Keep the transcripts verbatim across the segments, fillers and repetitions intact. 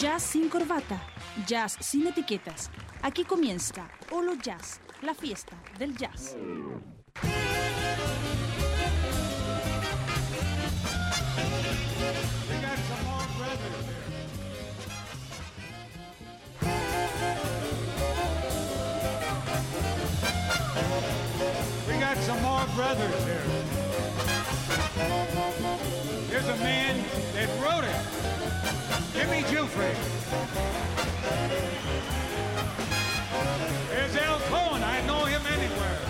Jazz sin corbata, jazz sin etiquetas. Aquí comienza Olo Jazz, la fiesta del jazz. We got some more brothers here. There's a man that wrote it, Jimmy Giuffre. There's Al Cohen, I know him anywhere.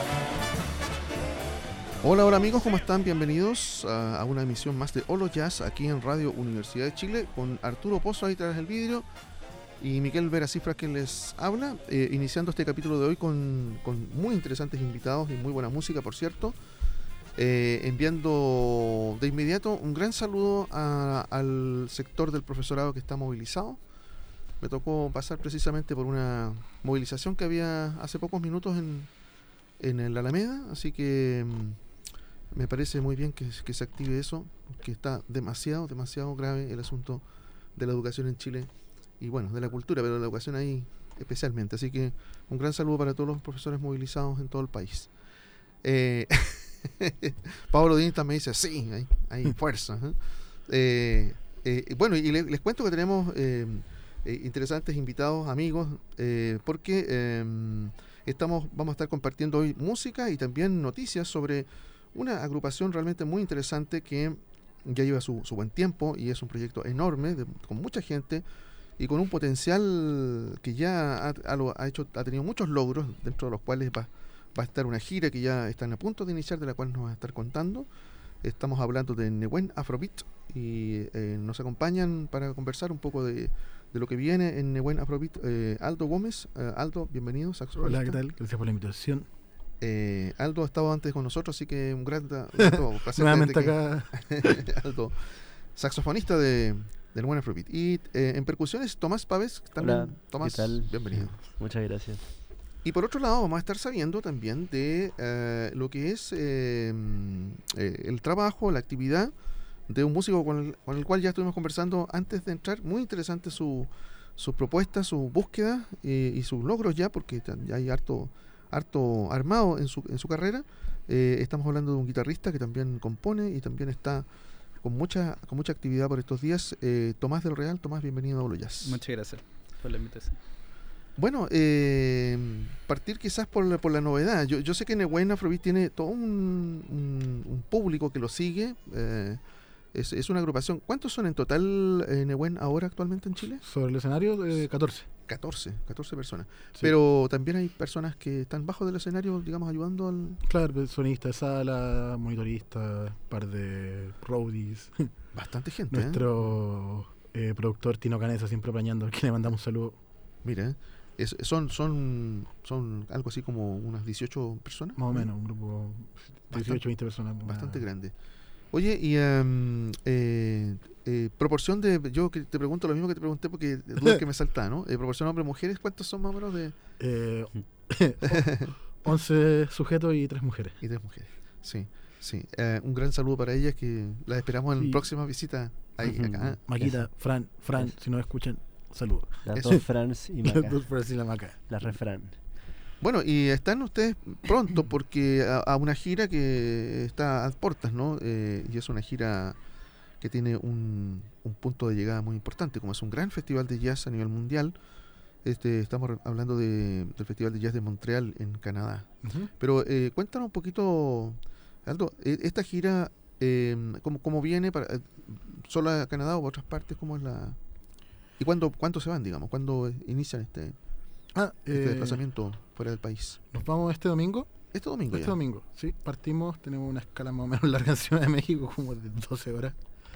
Hola, hola amigos, ¿cómo están? Bienvenidos a, a una emisión más de Olo Jazz aquí en Radio Universidad de Chile con Arturo Pozo ahí tras el vidrio y Miguel Vera Cifras que les habla, eh, iniciando este capítulo de hoy con, con muy interesantes invitados y muy buena música, por cierto. Eh, enviando de inmediato un gran saludo a, al sector del profesorado que está movilizado. Me tocó pasar precisamente por una movilización que había hace pocos minutos en, en el Alameda, así que mm, me parece muy bien que, que se active eso, porque está demasiado, demasiado grave el asunto de la educación en Chile y bueno, de la cultura, pero de la educación ahí especialmente. Así que un gran saludo para todos los profesores movilizados en todo el país. Eh, Pablo Dinta me dice, sí, hay, hay fuerza. ¿eh? Eh, eh, bueno, y les, les cuento que tenemos eh, eh, interesantes invitados, amigos, eh, porque eh, estamos, vamos a estar compartiendo hoy música y también noticias sobre una agrupación realmente muy interesante que ya lleva su, su buen tiempo y es un proyecto enorme, de, con mucha gente y con un potencial que ya ha, ha, ha, hecho, ha tenido muchos logros, dentro de los cuales va Va a estar una gira que ya están a punto de iniciar, de la cual nos va a estar contando. Estamos hablando de Nehuen Afrobeat y eh, nos acompañan para conversar un poco de, de lo que viene en Nehuen Afrobeat eh, Aldo Gómez. Uh, Aldo, bienvenido, saxofonista. Hola, ¿qué tal? Gracias por la invitación. Eh, Aldo ha estado antes con nosotros, así que un gran placer. Nuevamente acá. Aldo, saxofonista de, de Nehuen Afrobeat. Y eh, en percusiones, Tomás Pávez. También. Hola, Tomás, ¿qué tal? Bienvenido. Muchas gracias. Y por otro lado vamos a estar sabiendo también de uh, lo que es eh, eh, el trabajo, la actividad de un músico con el, con el cual ya estuvimos conversando antes de entrar. Muy interesante su, sus propuestas, sus búsquedas eh, y sus logros ya, porque ya hay harto, harto armado en su, en su carrera. Eh, estamos hablando de un guitarrista que también compone y también está con mucha, con mucha actividad por estos días. Eh, Tomás del Real. Tomás, bienvenido a Olo Jazz. Muchas gracias por la invitación. Bueno, eh, partir quizás por la, por la novedad. Yo, yo sé que Nehuen Afrobeat tiene todo un, un, un público que lo sigue. Eh, es, es una agrupación. ¿Cuántos son en total eh, Nehuen ahora actualmente en Chile? Sobre el escenario, eh, catorce. catorce, catorce personas. Sí. Pero también hay personas que están bajo del escenario, digamos, ayudando al... Claro, sonista de sala, monitorista, par de roadies. Bastante gente. Nuestro eh, productor Tino Canesa siempre apañando, al que le mandamos un saludo. Mira, es, son, son, son algo así como unas dieciocho personas. Más o menos, un grupo de dieciocho, veinte personas. Bastante una... grande. Oye, y um, eh, eh, proporción de... Yo que te pregunto lo mismo que te pregunté porque dudas que me salta, ¿no? Eh, proporción hombres-mujeres, ¿cuántos son más o menos de...? Eh, once sujetos y tres mujeres. Y tres mujeres, sí. sí. Uh, un gran saludo para ellas que las esperamos en sí. próxima visita ahí, Uh-huh. acá. Maquita, Fran, Fran, si nos escuchan, saludos. Las Eso. dos Frans y Maca. Las dos Frans y la Maca. La refrán. Bueno, y están ustedes pronto porque a, a una gira que está a puertas, ¿no? Eh, y es una gira que tiene un, un punto de llegada muy importante, como es un gran festival de jazz a nivel mundial. Este, estamos hablando de, del Festival de Jazz de Montreal en Canadá. Uh-huh. Pero eh, cuéntanos un poquito, Aldo, eh, esta gira, eh, ¿cómo, cómo viene? Para, eh, ¿Solo a Canadá o a otras partes? ¿Cómo es la...? ¿Y cuándo, cuándo se van, digamos? ¿Cuándo inician este, ah, este eh, desplazamiento fuera del país? Nos vamos este domingo. Este domingo Este ya. domingo, sí. Partimos, tenemos una escala más o menos larga en Ciudad de México, como de doce horas.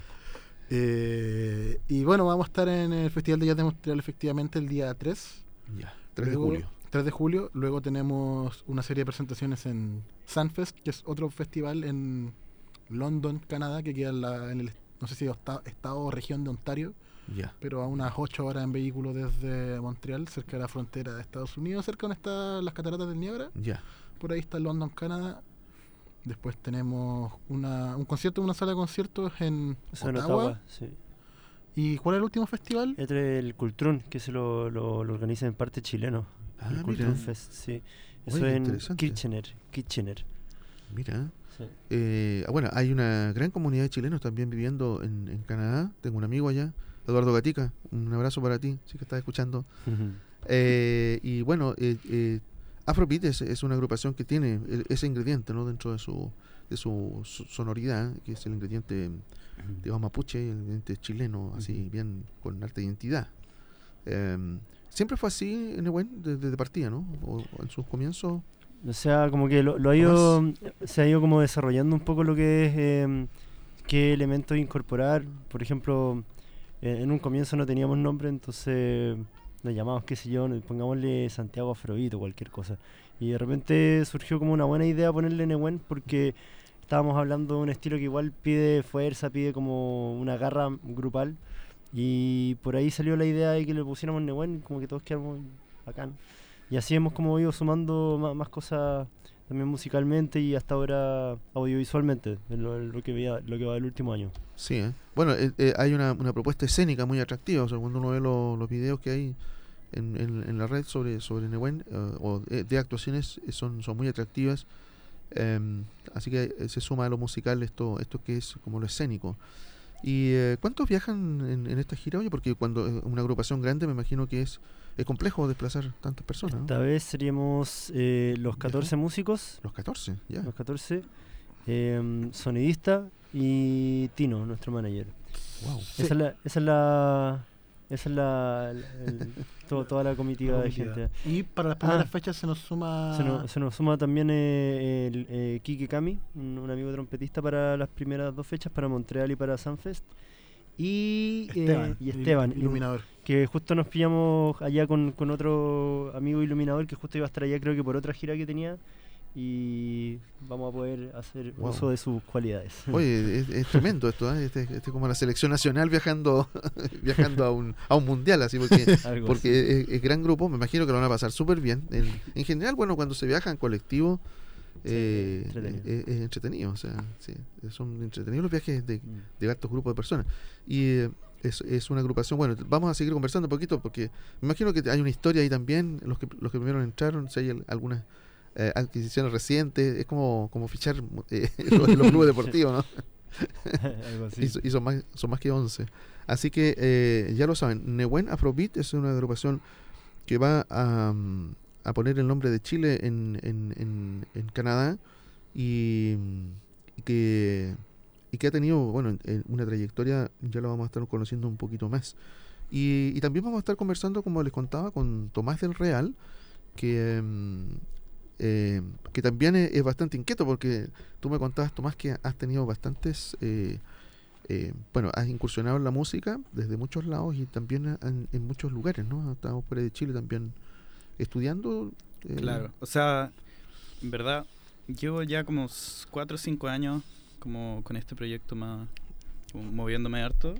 Eh, y bueno, vamos a estar en el Festival de Jazz de Montreal efectivamente el día tres. Ya, tres Luego, de julio. tres de julio. Luego tenemos una serie de presentaciones en Sunfest, que es otro festival en London, Canadá, que queda en, la, en el, no sé si está, estado o región de Ontario, Ya. pero a unas ocho horas en vehículo desde Montreal, cerca de la frontera de Estados Unidos, cerca donde están las cataratas del Niágara. Ya. Por ahí está London, Canadá. Después tenemos una, un concierto, una sala de conciertos en Eso en Ottawa. Ottawa, sí. ¿Y cuál es el último festival? Entre el Cultrún, que se lo, lo, lo organiza en parte chileno. Ah, el mira. Cultrún Fest, sí. Eso Oye, en interesante. Kitchener. Kitchener. Mira. Sí. Eh, bueno, hay una gran comunidad de chilenos también viviendo en, en Canadá. Tengo un amigo allá, Eduardo Gatica. Un abrazo para ti, si que estás escuchando. Eh, y bueno, eh, eh, Afrobeat es, es una agrupación que tiene el- ese ingrediente, ¿no? Dentro de su de su, su sonoridad, que es el ingrediente, digamos, mapuche, el ingrediente chileno, así Ujú. bien con alta identidad. Eh, Siempre fue así en Nehuen, desde de partida, ¿no? O, o en sus comienzos. O sea, como que lo, lo ha ido, se ha ido como desarrollando un poco lo que es eh, qué elementos incorporar. Por ejemplo, eh, en un comienzo no teníamos nombre, entonces nos llamamos, qué sé yo, nos- pongámosle Santiago Afrobeat o cualquier cosa. Y de repente surgió como una buena idea ponerle Nehuen porque estábamos hablando de un estilo que igual pide fuerza, pide como una garra grupal. Y por ahí salió la idea de que le pusiéramos Nehuen, como que todos quedamos bacán. Y así hemos como ido sumando más, más cosas también musicalmente y hasta ahora audiovisualmente, en lo, en lo que, veía- lo que va del último año. Sí, ¿eh? Bueno, eh, eh, hay una, una propuesta escénica muy atractiva. O sea, cuando uno ve lo- los videos que hay en, en- en la red sobre, sobre Nehuen eh, o de, de actuaciones, eh, son, son muy atractivas. Em, así que eh, se suma a lo musical esto, esto que es como lo escénico. ¿Y eh, cuántos viajan en, en esta gira? Oye, porque cuando es una agrupación grande me imagino que es, es complejo desplazar tantas personas, ¿no? Esta vez seríamos eh, los catorce músicos, Los catorce, ya. los catorce, em, sonidista y Tino, nuestro manager. Wow. Sí. Esa es la... Esa es la esa es la, el- el- todo- toda la comitiva de Comitiva. gente. Y para las primeras Ah. fechas se nos suma... Se nos, se nos suma también eh, el eh, Kike Kami, un, un amigo trompetista para las primeras dos fechas, para Montreal y para Sunfest. Y eh, Esteban, y Esteban, il- iluminador. que justo nos pillamos allá con, con otro amigo iluminador que justo iba a estar allá, creo que por otra gira que tenía. Y vamos a poder hacer Wow. uso de sus cualidades. Oye, es, es tremendo esto, ¿eh? Este, este es como la selección nacional viajando viajando a un, a un mundial, así, porque Algo porque es, es gran grupo, me imagino que lo van a pasar súper bien. En, en general, bueno, cuando se viaja en colectivo, eh, entretenido. eh, es entretenido, o sea, sí, son entretenidos los viajes de, así. Mm. de altos grupos de personas. Y eh, es, es una agrupación, bueno, vamos a seguir conversando un poquito, porque me imagino que hay una historia ahí también, los que, los que primero entraron, si hay al- algunas eh, adquisiciones recientes, es como, como fichar eh, los, los clubes deportivos, ¿no? Algo así. Y, so- y son, más, son más que once. Así que eh, ya lo saben, Nehuen Afrobeat es una agrupación que va a, mm, a poner el nombre de Chile en, en, en, en Canadá y, mm, y que, y que ha tenido bueno en- en una trayectoria, ya lo vamos a estar conociendo un poquito más. Y, y también vamos a estar conversando, como les contaba, con Tomás del Real, que, mm, eh, que también es, es bastante inquieto, porque tú me contabas, Tomás, que has tenido bastantes... eh, eh, bueno, has incursionado en la música desde muchos lados y también en, en muchos lugares, ¿no? Has estado fuera de Chile también estudiando. eh, Claro, o sea, en verdad, llevo ya como cuatro o cinco años como con este proyecto más, como moviéndome harto.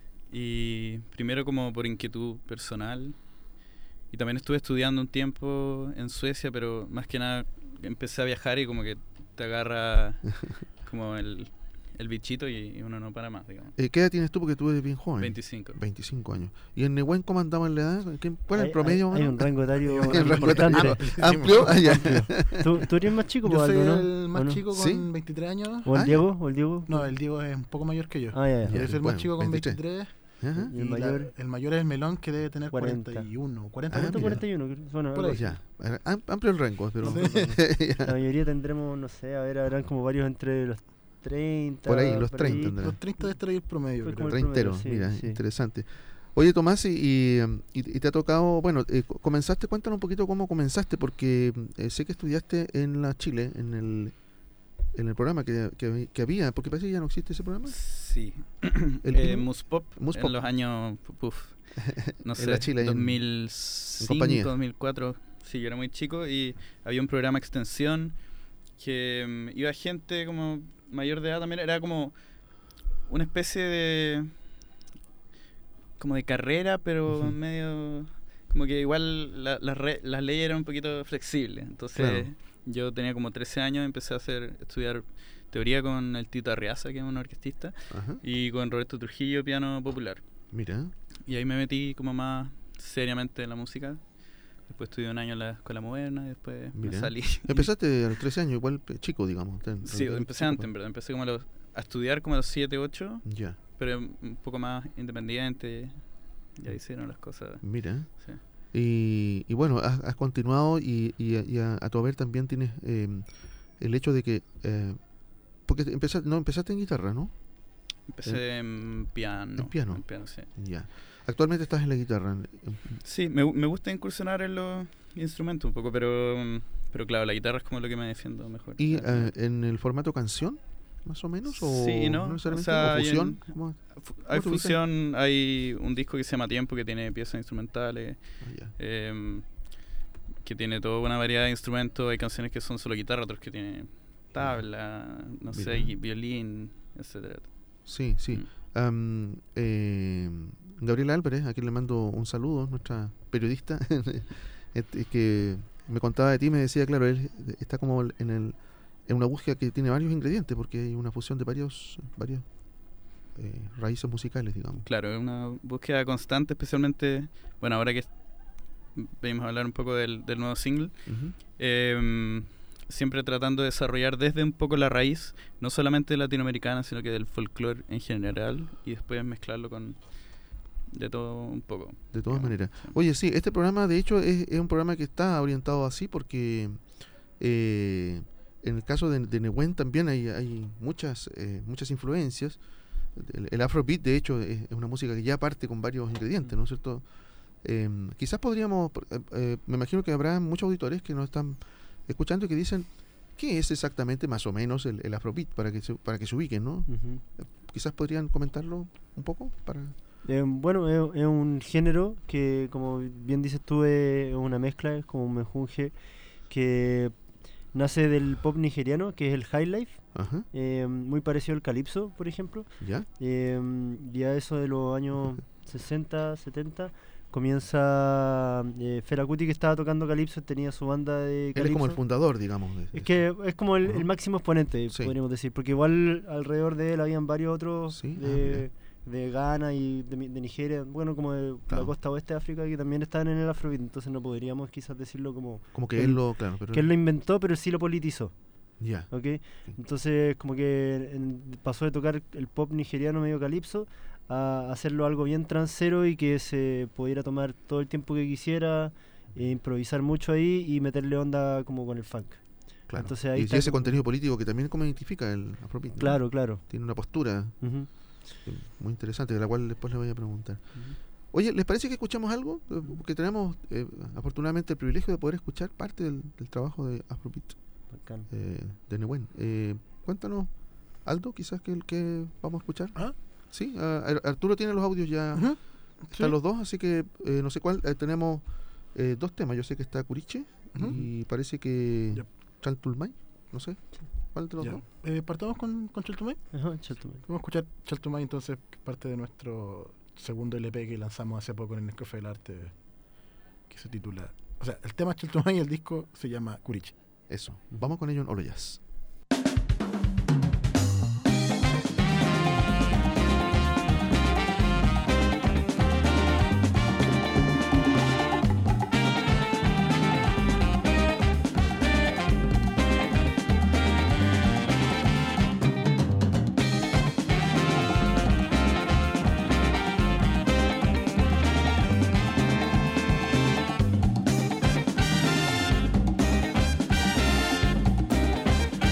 Y primero como por inquietud personal. Y también estuve estudiando un tiempo en Suecia, pero más que nada empecé a viajar y como que te agarra como el, el bichito y, y uno no para más, digamos. eh, ¿Qué edad tienes tú? Porque tú eres bien joven. veinticinco. veinticinco años. ¿Y en Nehuen cómo andaban la edad? ¿Qué- ¿Cuál es el Hay- promedio? Hay, hay mano? un rango etario Hay un rango importante. etario. ¿Amplio? Ah, ya. ¿Tú, tú eres más chico, Yo po, soy Aldo, ¿no? el ¿O más no? chico con ¿Sí? veintitrés años. ¿O el Ah, Diego? ¿O el Diego? No, el Diego es un poco mayor que yo. Ah, ya, ya. Yo soy el bueno, más chico con veintitrés. veintitrés. Ajá. ¿Y el y la- mayor? el mayor es el Melón, que debe tener cuarenta. cuarenta y uno. cuarenta, Ah, ¿Cuánto? mira. cuarenta y uno. Bueno, Por algo ahí. así. Ya. Era am- amplio el rango, pero... La Ya. mayoría tendremos, no sé, a ver, habrán como varios entre los treinta. Por ahí, los treinta tendrán. Los treinta de estar ahí el promedio, Fue creo. como el Treintero, promedio, sí, mira, sí. interesante. Oye, Tomás, y, y, um, y- y te ha tocado, bueno, eh, co- comenzaste, cuéntanos un poquito cómo comenzaste, porque eh, sé que estudiaste en la Chile, en el en el programa que, que, que había, porque parece que ya no existe ese programa. Sí. El eh, mismo- Muspop, Muspop. en los años, puf, no En sé, la Chile, en- dos mil en compañía. cinco, dos mil cuatro, sí, yo era muy chico y había un programa extensión que mm, iba gente como mayor de edad también, era como una especie de como de carrera, pero Ujú. medio como que igual la- las re- las leyes eran un poquito flexibles, entonces Claro. yo tenía como trece años, empecé a hacer estudiar teoría con el Tito Arriaza, que es un orquestista, Ajá. y con Roberto Trujillo, piano popular. Mira. Y ahí me metí como más seriamente en la música. Después estudié un año en la escuela moderna y después Mira. me salí. Empezaste a los trece años, igual eh, chico, digamos. Ten- Sí, ten- empecé chico, antes, en verdad. Empecé como a, los, a estudiar como a los siete, ocho, Ya, pero un poco más independiente. Y ahí hicieron las cosas. mira. Sí. Y, y bueno, has, has continuado y, y, a- y a, a tu haber también tienes eh, el hecho de que... eh, porque te- empezaste, no, empezaste en guitarra, ¿no? Empecé en piano. en piano. En piano, sí. Ya. Actualmente estás en la guitarra. en- en- Sí, me, gu- me gusta incursionar en los instrumentos un poco, pero, mm, pero claro, la guitarra es como lo que me defiendo mejor. ¿Y Eh, eh, en el formato canción, más o menos? ¿O Sí, ¿no? necesariamente? O sea, ¿O hay fusión? en- ¿Cómo? fu- ¿cómo hay te ubicas? fusión, hay un disco que se llama Tiempo que tiene piezas instrumentales, Ah, ya. em, que tiene toda una variedad de instrumentos. Hay canciones que son solo guitarra, otras que tienen tabla, no sé, Mira. y violín, etcétera. Sí, sí. Mm. Am, eh, Gabriela Álvarez, a quien le mando un saludo, nuestra periodista, este, que me contaba de ti, me decía, claro, él está como en el en una búsqueda que tiene varios ingredientes, porque hay una fusión de varios varios eh, raíces musicales, digamos. Claro, es una búsqueda constante, especialmente, bueno, ahora que venimos a hablar un poco del, del nuevo single, Ujú. em, siempre tratando de desarrollar desde un poco la raíz, no solamente latinoamericana, sino que del folclore en general, y después mezclarlo con de todo un poco. De todas digamos. maneras. Sí. Oye, sí, este programa de hecho es, es un programa que está orientado así porque eh, en el caso de, de Nehuen también hay, hay muchas eh, muchas influencias. El, el Afrobeat de hecho es, es una música que ya parte con varios ingredientes, ¿no es cierto? Eh, quizás podríamos, eh, eh, me imagino que habrá muchos auditores que nos están escuchando y que dicen ¿qué es exactamente más o menos el, el Afrobeat para que se, para que se ubiquen, ¿no? Ujú. Quizás podrían comentarlo un poco para... Eh, bueno, es, es un género que, como bien dices tú, es una mezcla, es como un mejunje que nace del pop nigeriano, que es el high life, Ajá, eh, muy parecido al calipso, por ejemplo. ya, Eh, ya eso de los años sesenta, setenta, comienza eh, Fela Kuti, que estaba tocando calipso, tenía su banda de él calipso. es como el fundador, digamos. de- de Es que es como el, Ajá. el máximo exponente, Sí. podríamos decir, porque igual alrededor de él habían varios otros Sí, ah, de, de Ghana y de, mi- de Nigeria, bueno, como de Claro. la costa oeste de África, que también estaban en el Afrobeat, entonces no podríamos quizás decirlo como como que él- él lo, claro, pero que él lo inventó, pero él sí lo politizó, ya, ¿ok? Entonces como que en- pasó de tocar el pop nigeriano medio calipso a hacerlo algo bien transero y que se pudiera tomar todo el tiempo que quisiera, e improvisar mucho ahí y meterle onda como con el funk. claro. Entonces ahí y está ese como- contenido político que también como identifica el Afrobeat, ¿no? Claro, claro. Tiene una postura Ujú. eh, muy interesante, de la cual después le voy a preguntar. Oye, ¿les parece que escuchamos algo? Eh, Porque tenemos eh, afortunadamente el privilegio de poder escuchar parte del, del trabajo de Afrobeat Bacán. eh, de Nehuen. Eh, cuéntanos, Aldo, quizás que el que vamos a escuchar. ¿Ah? Sí, ah, Ar- Arturo tiene los audios ya, Ujú. están Sí. los dos, así que eh, no sé cuál. eh, tenemos eh, dos temas. Yo sé que está Curiche Ujú. y parece que Ya. Chaltulmay, no sé. ¿Cuál de los Ya. dos? Eh, partamos con, con Chaltumay. Ajá, Chaltumay. Vamos a escuchar Chaltumay entonces, que es parte de nuestro segundo L P que lanzamos hace poco en el Nescafé del Arte, que se titula... O sea, el tema es Chaltumay y el disco se llama Curiche. Eso. Vamos con ello en Olo Jazz. Thank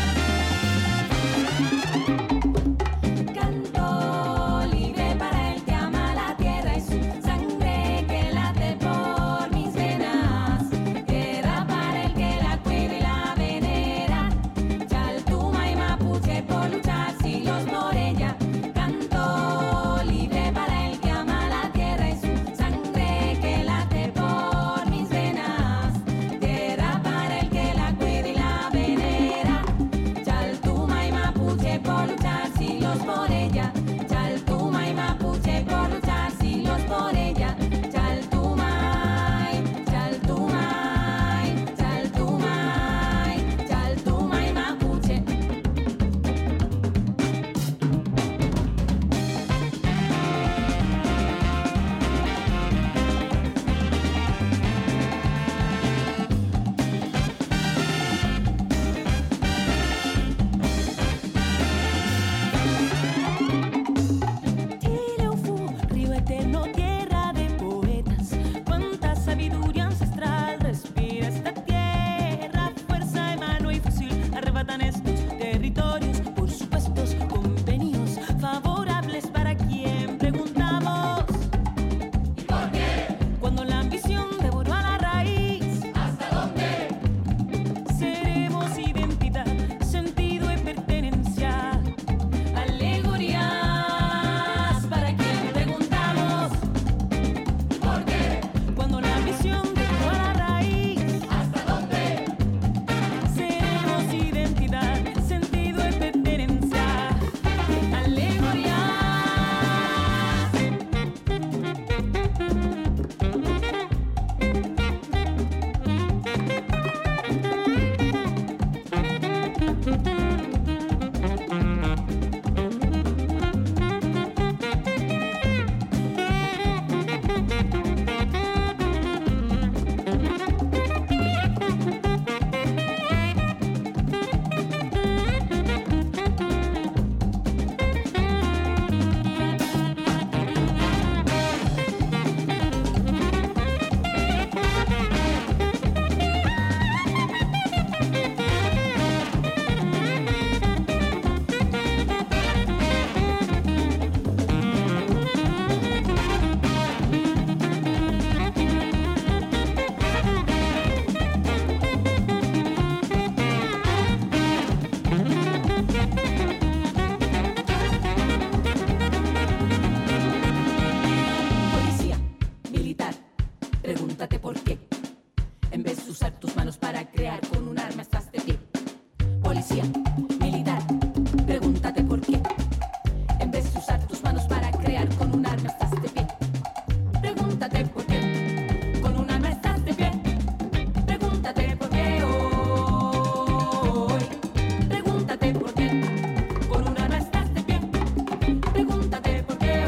Pregúntate por qué. En vez de usar tus manos para crear con un arma estás de pie. Policía, militar, pregúntate por qué. En vez de usar tus manos para crear con un arma estás de pie. Pregúntate por qué. Con un arma estás de pie. Pregúntate por qué hoy. Pregúntate por qué. Con un arma estás de pie. Pregúntate por qué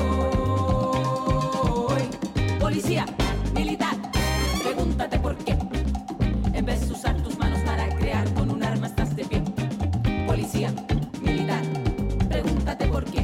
hoy. Policía, militar, pregúntate por qué. En vez de usar tus manos para crear con un arma estás de pie. Policía, militar, pregúntate por qué.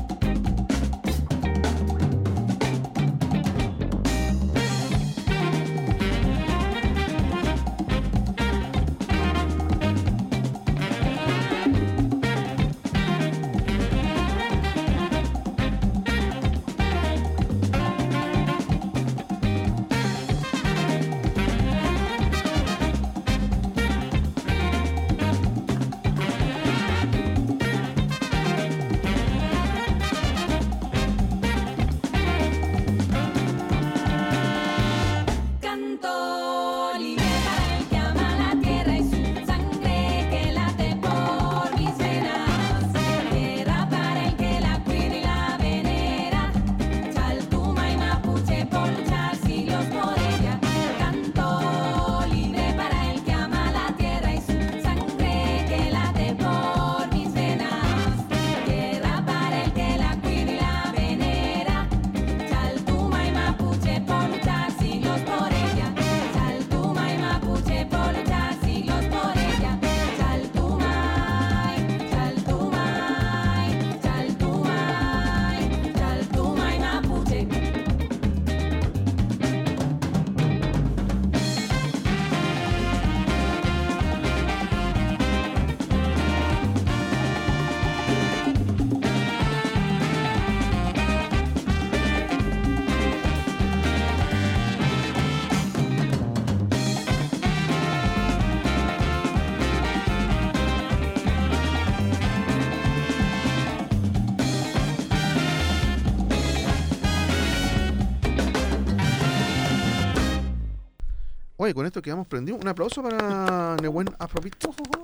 Canto libre para el que ama la tierra y su sangre que late por mis venas. Tierra para el que la cuida y la venera. Chaltuma y mapuche por luchar siglos por ella. Canto libre para el que ama la tierra y su sangre que late por mis venas. Tierra para el que la cuida y la venera. Chaltuma y mapuche por luchar siglos por ella. Chaltuma y mapuche por luchar siglos por ella. Chaltumay, Chaltumay, Chaltumay, Chaltuma y mapuche. Oye, con esto quedamos prendidos. Un aplauso para Nehuen Afrobeat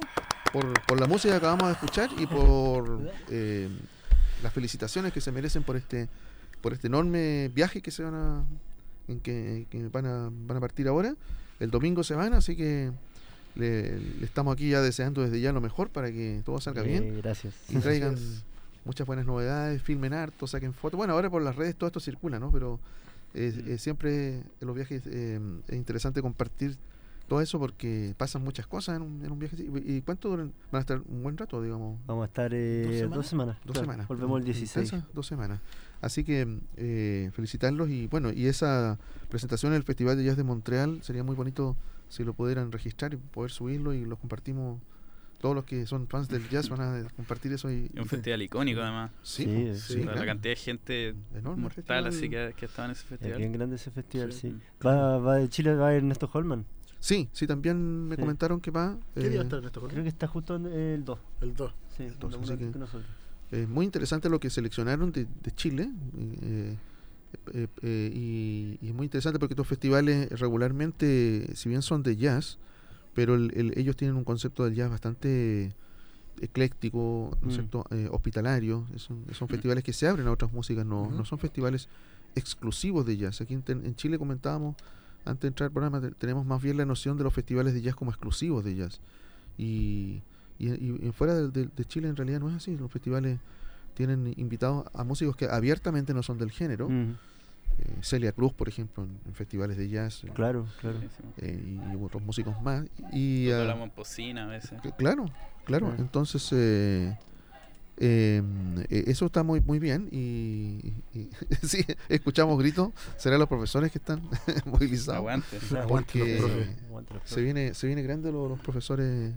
por, por la música que acabamos de escuchar y por eh, las felicitaciones que se merecen por este por este enorme viaje que se van a en que, que van a van a partir ahora. El domingo se van, así que le, le estamos aquí ya deseando desde ya lo mejor para que todo salga bien Eh, gracias. y traigan muchas buenas novedades, filmen harto, saquen fotos. Bueno, ahora por las redes todo esto circula, ¿no? Pero eh, eh, siempre en los viajes eh, es interesante compartir todo eso porque pasan muchas cosas en un, en un viaje así. ¿Y cuánto duran? Van a estar un buen rato, digamos. Vamos a estar eh, ¿Dos dos semanas. Dos claro. semanas. Volvemos el dieciséis. Intensas Dos semanas. Así que eh, felicitarlos y bueno, y esa presentación en el Festival de Jazz de Montreal sería muy bonito si lo pudieran registrar y poder subirlo y lo compartimos. Todos los que son fans del jazz van a compartir eso y, Un festival icónico además. sí, Sí, pues, sí, sí, O sea, claro. La cantidad de gente Enorme mortal festival. así que, que estaba en ese Es festival. bien grande ese festival, Sí. sí. Va, va de Chile, va Ernesto Holman. Sí, sí, también me Sí. comentaron que va. ¿Qué eh, día está en esto? Creo que está justo en el dos. El dos. Sí, dos, lo así mismo que- que nosotros. Es muy interesante lo que seleccionaron de, de Chile eh, eh, eh, y, y es muy interesante porque estos festivales regularmente, si bien son de jazz, pero el- el- ellos tienen un concepto del jazz bastante ecléctico, ¿no es Mm. cierto? Eh, hospitalario. Son, son festivales que se abren a otras músicas, no, Ujú. no son festivales exclusivos de jazz. Aquí en, ten- en Chile comentábamos, antes de entrar al programa, te- tenemos más bien la noción de los festivales de jazz como exclusivos de jazz. Y, y, y- y fuera de, de- de Chile en realidad no es así. Los festivales tienen invitados a músicos que abiertamente no son del género. Mm, Eh, Celia Cruz, por ejemplo, en, en festivales de jazz. eh, claro, claro. Buenísimo. eh, y, y otros músicos más. Y, Nosotros ah, hablamos en Pocina a veces. c- claro, claro. Claro. Entonces, eh, eh, eh, eso está muy muy bien. Y, y- y sí, escuchamos gritos. Serán los profesores que están movilizados. Aguante. Aguante Porque los profes. Aguante los se profes. viene se viene grande lo- los profesores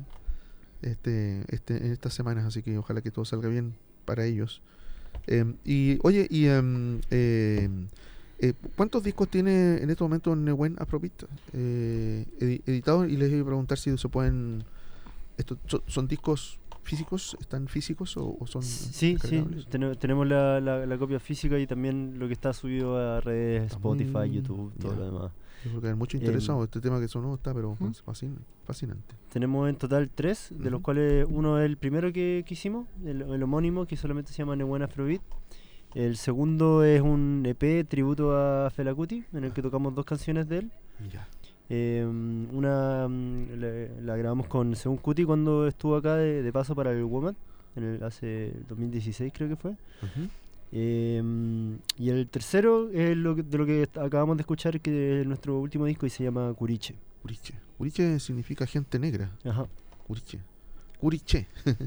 este, este en estas semanas. Así que ojalá que todo salga bien para ellos. Eh, y oye, y em, eh, eh, ¿cuántos discos tiene en este momento Nehuen Afrobeat eh, edi- editados? Y les iba a preguntar si se pueden. Estos son, son discos físicos? ¿Están físicos o, o son Sí, sí, descargables? Tene- tenemos la, la, la copia física y también lo que está subido a redes, Está muy- Spotify, YouTube, todo ya. lo demás. Yo creo que hay mucho interesado. Em, este tema que sonó está, pero ¿Mm? fascin- fascinante. Tenemos en total tres, de los Ujú. cuales uno es el primero que, que hicimos, el, el homónimo, que solamente se llama Nebuena Afrobeat. El segundo es un E P tributo a Fela Kuti, en el que tocamos dos canciones de él. Ya. Eh, una mm, le- la grabamos con Según Kuti cuando estuvo acá de, de paso para el WOMAD, en el, hace dos mil dieciséis creo que fue. Ujú. Eh, y el tercero es lo que- de lo que est- acabamos de escuchar, que es nuestro último disco y se llama Curiche. Curiche. Curiche significa gente negra. Ajá. Curiche. Curiche.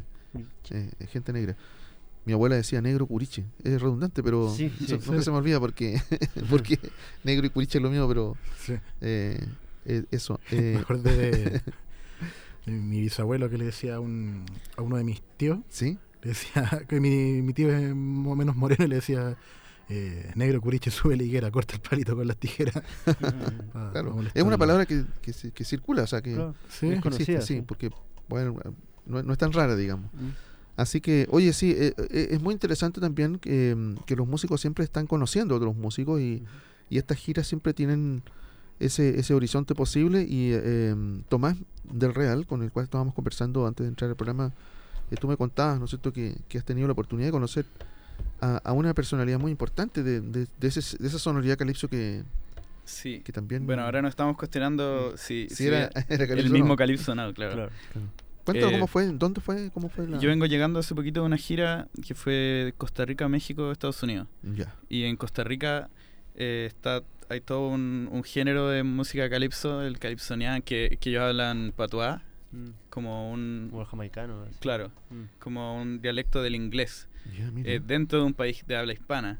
Eh, eh, gente negra. Mi abuela decía negro curiche. Es redundante, pero Sí, sí, eso sí. nunca se me olvida porque, porque negro y curiche es lo mismo, pero Sí. eh, eh, eso. Me Eh, acordé de, de mi bisabuelo que le decía a, un, a uno de mis tíos, ¿Sí? le decía que mi, mi tío es más o menos moreno y le decía, eh, negro curiche, sube la higuera, corta el palito con las tijeras. pa- Claro. pa Es molestarlo. una palabra que, que, ci- que circula, o sea, que Claro. Sí, Es existe, conocida, sí, sí. porque bueno, no, no es tan rara, digamos. Mm. Así que, oye, sí, eh, eh, es muy interesante también que, mm, que los músicos siempre están conociendo a otros músicos y, Ujú. y estas giras siempre tienen ese, ese horizonte posible. Y eh, Tomás del Real, con el cual estábamos conversando antes de entrar al programa, eh, tú me contabas, ¿no es cierto?, que, que has tenido la oportunidad de conocer a, a una personalidad muy importante de, de, de, ese- de esa sonoridad calipso que, Sí. que también... Bueno, ahora nos estamos cuestionando si, si si era, era era el calipso o mismo no. calipso, no, claro. Claro. Cuéntanos Eh, cómo fue, dónde fue, cómo fue la... Yo vengo llegando hace poquito de una gira que fue de Costa Rica, México, Estados Unidos. Ya. Y en Costa Rica eh, está hay todo un, un género de música calipso, el calipsonian, que, que ellos hablan patuá, Mm. como un... Como el jamaicano. así. Claro, Mm. como un dialecto del inglés, Ya, mira. eh, dentro de un país de habla hispana.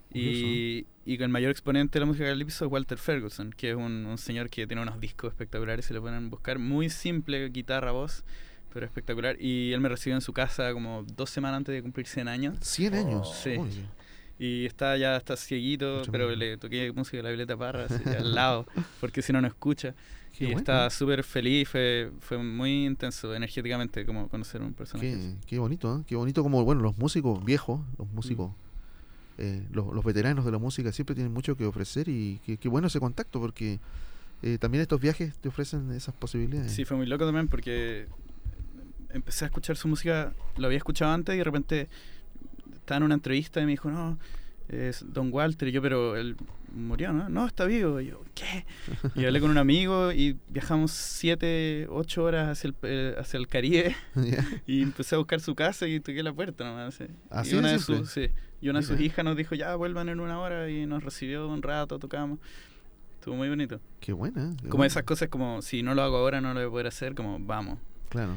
Y, y el mayor exponente de la música calipso es Walter Ferguson, que es un, un señor que tiene unos discos espectaculares, se lo pueden buscar, muy simple, guitarra, voz, pero espectacular. Y él me recibió en su casa como dos semanas antes de cumplir cien años. cien años. Sí. Oye. Y está ya está cieguito, Mucho pero más. le toqué música de la Violeta Parra así, al lado, porque si no, no escucha. Qué y bueno. está súper feliz, fue, fue muy intenso energéticamente como conocer un personaje. Qué, qué bonito, ¿eh? Qué bonito como, bueno, los músicos viejos, los músicos, eh, los, los veteranos de la música siempre tienen mucho que ofrecer y qué, qué bueno ese contacto porque eh, también estos viajes te ofrecen esas posibilidades. Sí, fue muy loco también porque empecé a escuchar su música, lo había escuchado antes y de repente estaba en una entrevista y me dijo, no, es Don Walter, y yo, pero él murió, ¿no? No, está vivo. Y yo, ¿qué? Y hablé con un amigo y viajamos siete, ocho horas hacia el, eh, hacia el Caribe Ya. y empecé a buscar su casa y toqué la puerta nomás. Sí. Así y una de de simple. sus, sí, y una de sus Mira. hijas nos dijo, ya, vuelvan en una hora, y nos recibió un rato, tocamos. Estuvo muy bonito. Qué buena. qué Como buena. esas cosas como, si no lo hago ahora no lo voy a poder hacer, como, vamos. Claro.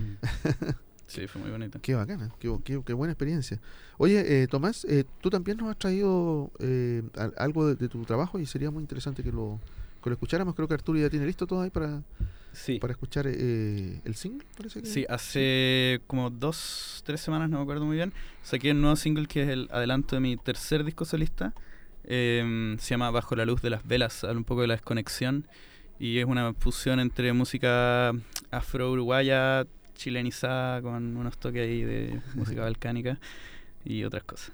Sí, fue muy bonito. Qué bacana, qué, qué, qué buena experiencia. Oye, eh, Tomás, eh, tú también nos has traído eh, al- algo de, de tu trabajo y sería muy interesante que lo, que lo escucháramos. Creo que Arturo ya tiene listo todo ahí para, Sí. para escuchar eh, el single, parece que. Sí, hace como dos, tres semanas, no me acuerdo muy bien, saqué un nuevo single que es el adelanto de mi tercer disco solista. Eh, se llama Bajo la luz de las velas, habla un poco de la desconexión y es una fusión entre música afro-uruguaya, chilenizada con unos toques ahí de música balcánica y otras cosas.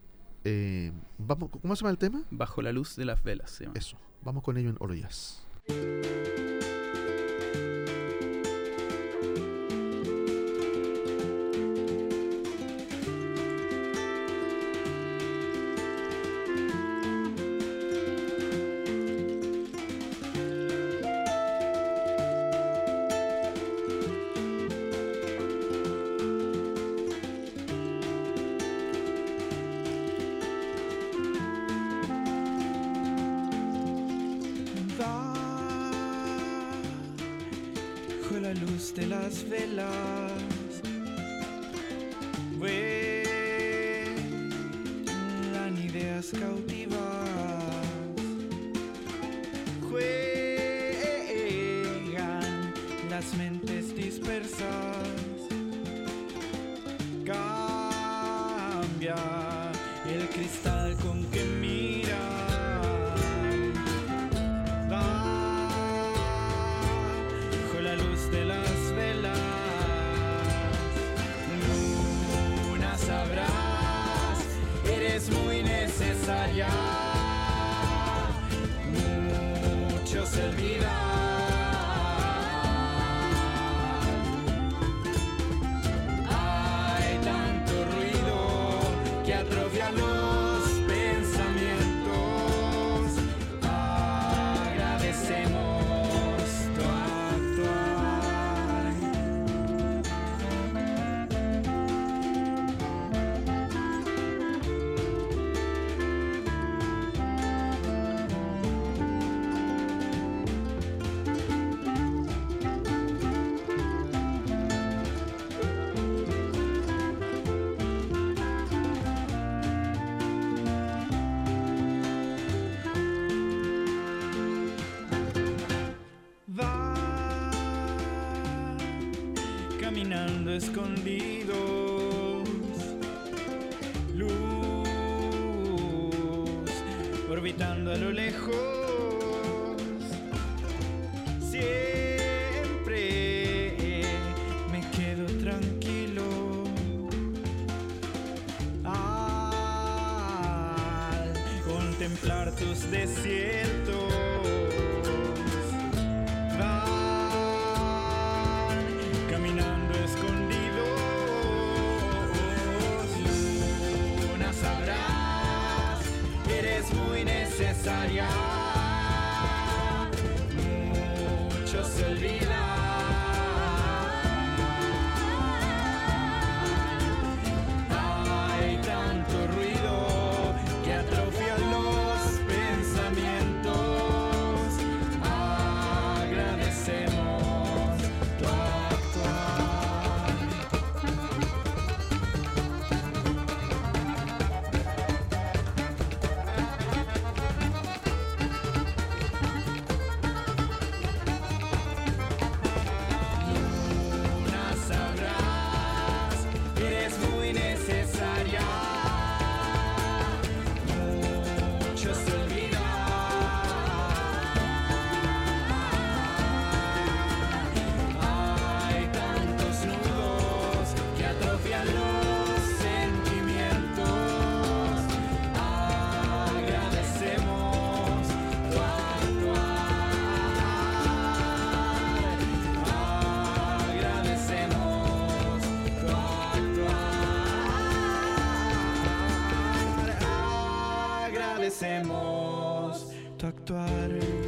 Eh, vamos, ¿cómo se llama el tema? Bajo la luz de las velas se llama. Eso, vamos con ello en Olo Jazz. Bajo la luz de las velas vuelan ideas cautivas, juegan las mentes dispersas, cambia el cristal con que miran. Bajo la luz de las velas, luna sabrás, eres muy necesaria. Muchos el caminando escondidos, luz orbitando a lo lejos, siempre me quedo tranquilo al contemplar tus desiertos. Van caminando escondidos, luna sabrás, eres muy necesaria. Mucho se olvida. Hay tanto ruido que atrofia los pensamientos. Agradecemos tu actuar. Luna sabrás, eres muy necesaria. Mucho se olvida. Hay tantos nudos que atrofian los sentimientos. Agradecemos tu actuar. Agradecemos tu actuar. Agradecemos tu actuar.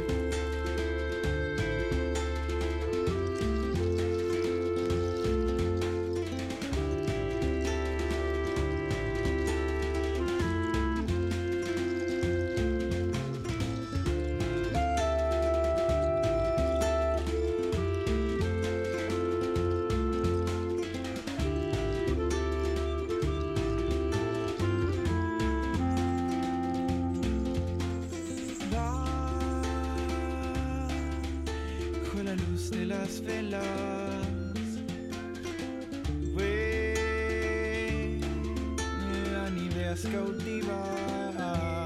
Bajo la luz de las velas, vuelan ideas cautivas,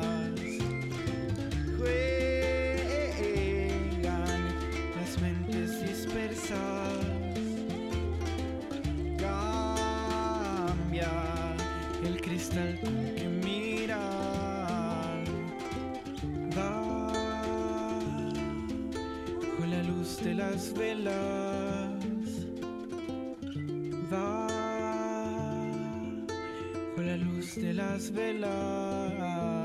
juegan las mentes dispersas, cambia el cristal con que miran, bajo la luz de las velas, bajo la luz de las velas.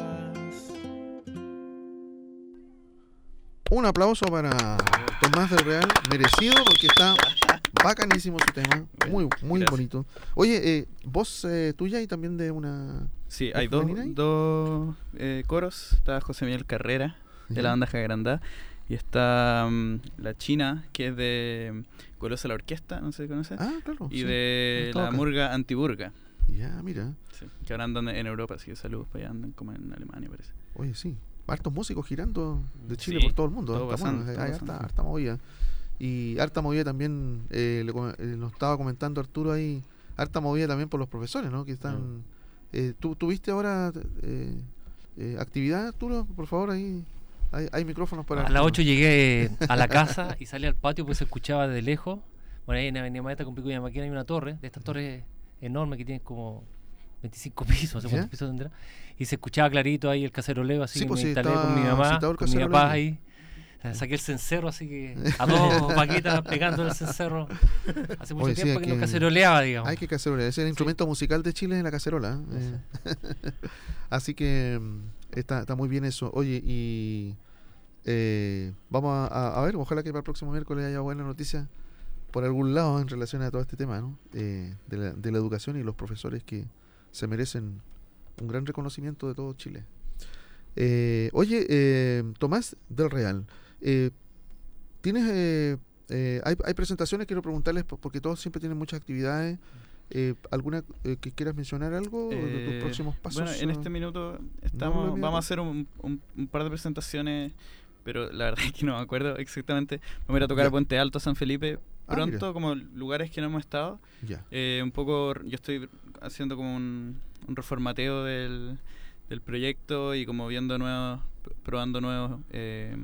Un aplauso para Tomás del Real, merecido porque está bacanísimo su tema, muy muy Gracias. bonito. Oye, eh, voz eh, tuya y también de una... Sí, ¿Es hay dos, femenina ahí? dos eh, coros. Está José Miguel Carrera, de la Ya. banda Jacarandá. Y está mm, la China, que es de Golosa la Orquesta, no sé si conoces. Ah, claro. y sí, de toca. la Murga Antiburga, Ya, mira. sí, que ahora andan en Europa, así que saludos para allá, andan como en Alemania, parece. Oye, sí. Hartos músicos girando de Chile Sí, por todo el mundo. todo Está pasando, bueno, todo hay pasando. harta, harta movida. Y harta movida también, eh, le com- eh, nos estaba comentando Arturo ahí, harta movida también por los profesores, ¿no? Que están... Eh, ¿tú, ¿Tuviste ahora eh, eh, actividad, Arturo? Por favor, ahí hay, hay micrófonos para... A las ocho llegué a la casa y salí al patio, pues se escuchaba desde lejos. Bueno, ahí en Avenida Maeta con Pico y Maquina hay una torre, de estas torres enormes que tienen como veinticinco pisos, no sé ¿Ya? cuántos pisos tendrá. Y se escuchaba clarito ahí el caceroleo, así Sí, que pues me sí, instalé estaba con mi mamá, citado el con mi caceroleo. papá ahí. Eh, Saqué el cencerro, así que a dos vaquitas pegando el cencerro. Hace mucho Oye, sí, tiempo hay que no que- caceroleaba, digamos. Hay que cacerolear. Es el instrumento musical de Chile, es la cacerola. ¿eh? Eh, Así que mm, está, está muy bien eso. Oye, y eh, vamos a, a- a ver, ojalá que para el próximo miércoles haya buena noticia por algún lado en relación a todo este tema, ¿no? Eh, de, la, de la educación y los profesores que se merecen un gran reconocimiento de todo Chile. Eh, oye, eh, Tomás del Real, eh, ¿tienes... eh, eh, hay, hay presentaciones, quiero preguntarles, po- porque todos siempre tienen muchas actividades. Eh, ¿Alguna eh, que quieras mencionar algo de tus Eh, próximos pasos? Bueno, en eh? este minuto ¿No estamos, lo vamos a hacer un, un- un par de presentaciones, pero la verdad es que no me acuerdo exactamente. Vamos a ir a tocar Ya. a Puente Alto, San Felipe, Ah, pronto, mira. como lugares que no hemos estado. Ya. Eh, un poco, yo estoy haciendo como un, un reformateo del, del proyecto y como viendo nuevos, pr- probando nuevos, eh,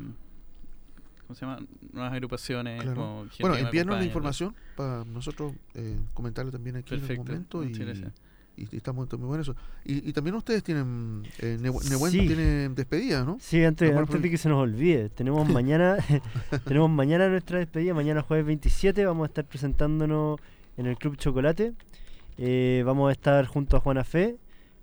¿cómo se llama? Nuevas agrupaciones. Claro. como gente Bueno, que me envíanos la acompañe, información para nosotros eh, comentarlo también aquí en Perfecto, un momento y, muchas gracias. y, y estamos muy buenos eso. Y, y también ustedes tienen, eh, Nehuen Nehuen Sí. tiene despedida, ¿no? Sí, antes, Amor antes por- de que se nos olvide, tenemos mañana tenemos mañana nuestra despedida, mañana jueves veintisiete vamos a estar presentándonos en el Club Chocolate. Eh, vamos a estar junto a Juana Fe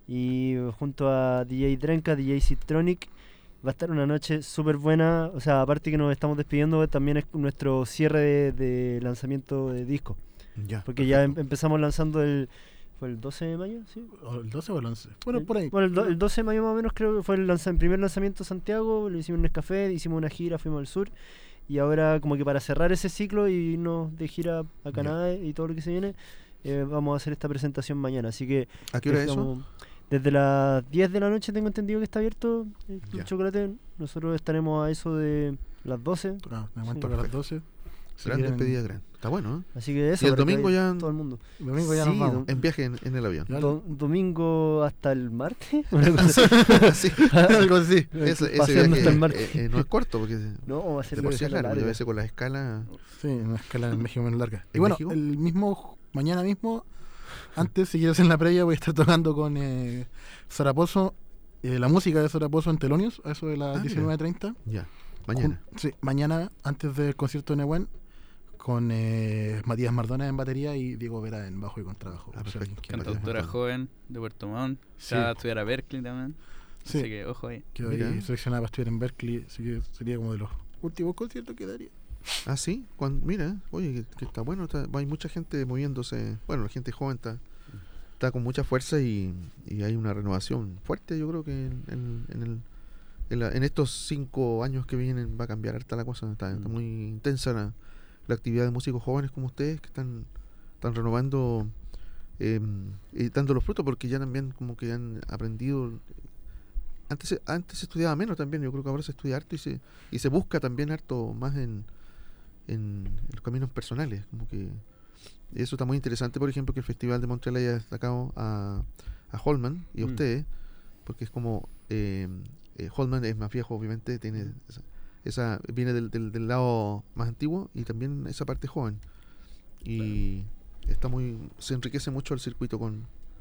y junto a D J Drenka, D J Citronic. Va a estar una noche súper buena, o sea, aparte que nos estamos despidiendo, también es nuestro cierre de, de lanzamiento de disco, Ya. porque ya em- empezamos lanzando el... ¿Fue el doce de mayo? Sí. ¿O ¿El doce o el once? Bueno, El- por ahí. Bueno, el, do- el doce de mayo más o menos creo que fue el, lanza- el primer lanzamiento en Santiago, lo hicimos en Nescafé, hicimos una gira, fuimos al sur y ahora como que para cerrar ese ciclo y irnos de gira a Canadá y todo lo que se viene, eh, vamos a hacer esta presentación mañana, así que ¿A qué hora es eso? digamos, desde las diez de la noche tengo entendido que está abierto el Club Ya. Chocolate, nosotros estaremos a eso de las doce, Ah, me Sí. aguanto a las Perfecto. doce. Si Gran quieren- despedida, gran. Está bueno, ¿eh? así que eso. Y el para que domingo vaya ya- todo el mundo. El domingo ya Sí, nos vamos. dom- En viaje en, en el avión. Ya. Do- domingo hasta el martes. Una cosa así. Sí, Algo así. ese, ese Paseando viaje hasta el eh, martes. eh, no es corto, porque No, va a ser de por sí es escala largo, y a larga. veces con las escalas... Sí, una escala en México menos larga. Y ¿En bueno, México? el mismo, mañana mismo, antes, si quieres en la previa, voy a estar tocando con eh, Zarapozo, eh, la música de Zarapozo en Telonius, a eso de las Ah, mira. diecinueve treinta. Ya, mañana. Jun- Sí, mañana, antes del concierto de Nehuen, con eh, Matías Mardona en batería y Diego Vera en bajo y contrabajo. Ah, por si perfecto. alguien quiere. Cantautora Matías. joven de Puerto Montt. Sí. Se va a estudiar a Berkeley también. Sí, Así que ojo ahí. quedó Mira. ahí seleccionada para estudiar en Berkeley, así que sería como de los últimos conciertos que daría. Ah, sí. Cuan- mira, oye, que, que está bueno. Está, hay mucha gente moviéndose. Bueno, la gente joven está, está con mucha fuerza y, y hay una renovación fuerte. Yo creo que en, en- en el, en, la- en estos cinco años que vienen va a cambiar harta la cosa. Está, está Mm. muy intensa la, la actividad de músicos jóvenes como ustedes que están, están renovando eh, y dando los frutos porque ya también como que han aprendido. Antes, se- antes se estudiaba menos también, yo creo que ahora se estudia harto y se, y se busca también harto más en, en los caminos personales. Como que eso está muy interesante, por ejemplo, que el Festival de Montreal haya destacado a, a Holman y a Mm. ustedes, porque es como eh, eh, Holman es más viejo, obviamente, tiene esa, esa- viene del, del, del lado más antiguo y también esa parte joven. Y está muy se enriquece mucho el circuito con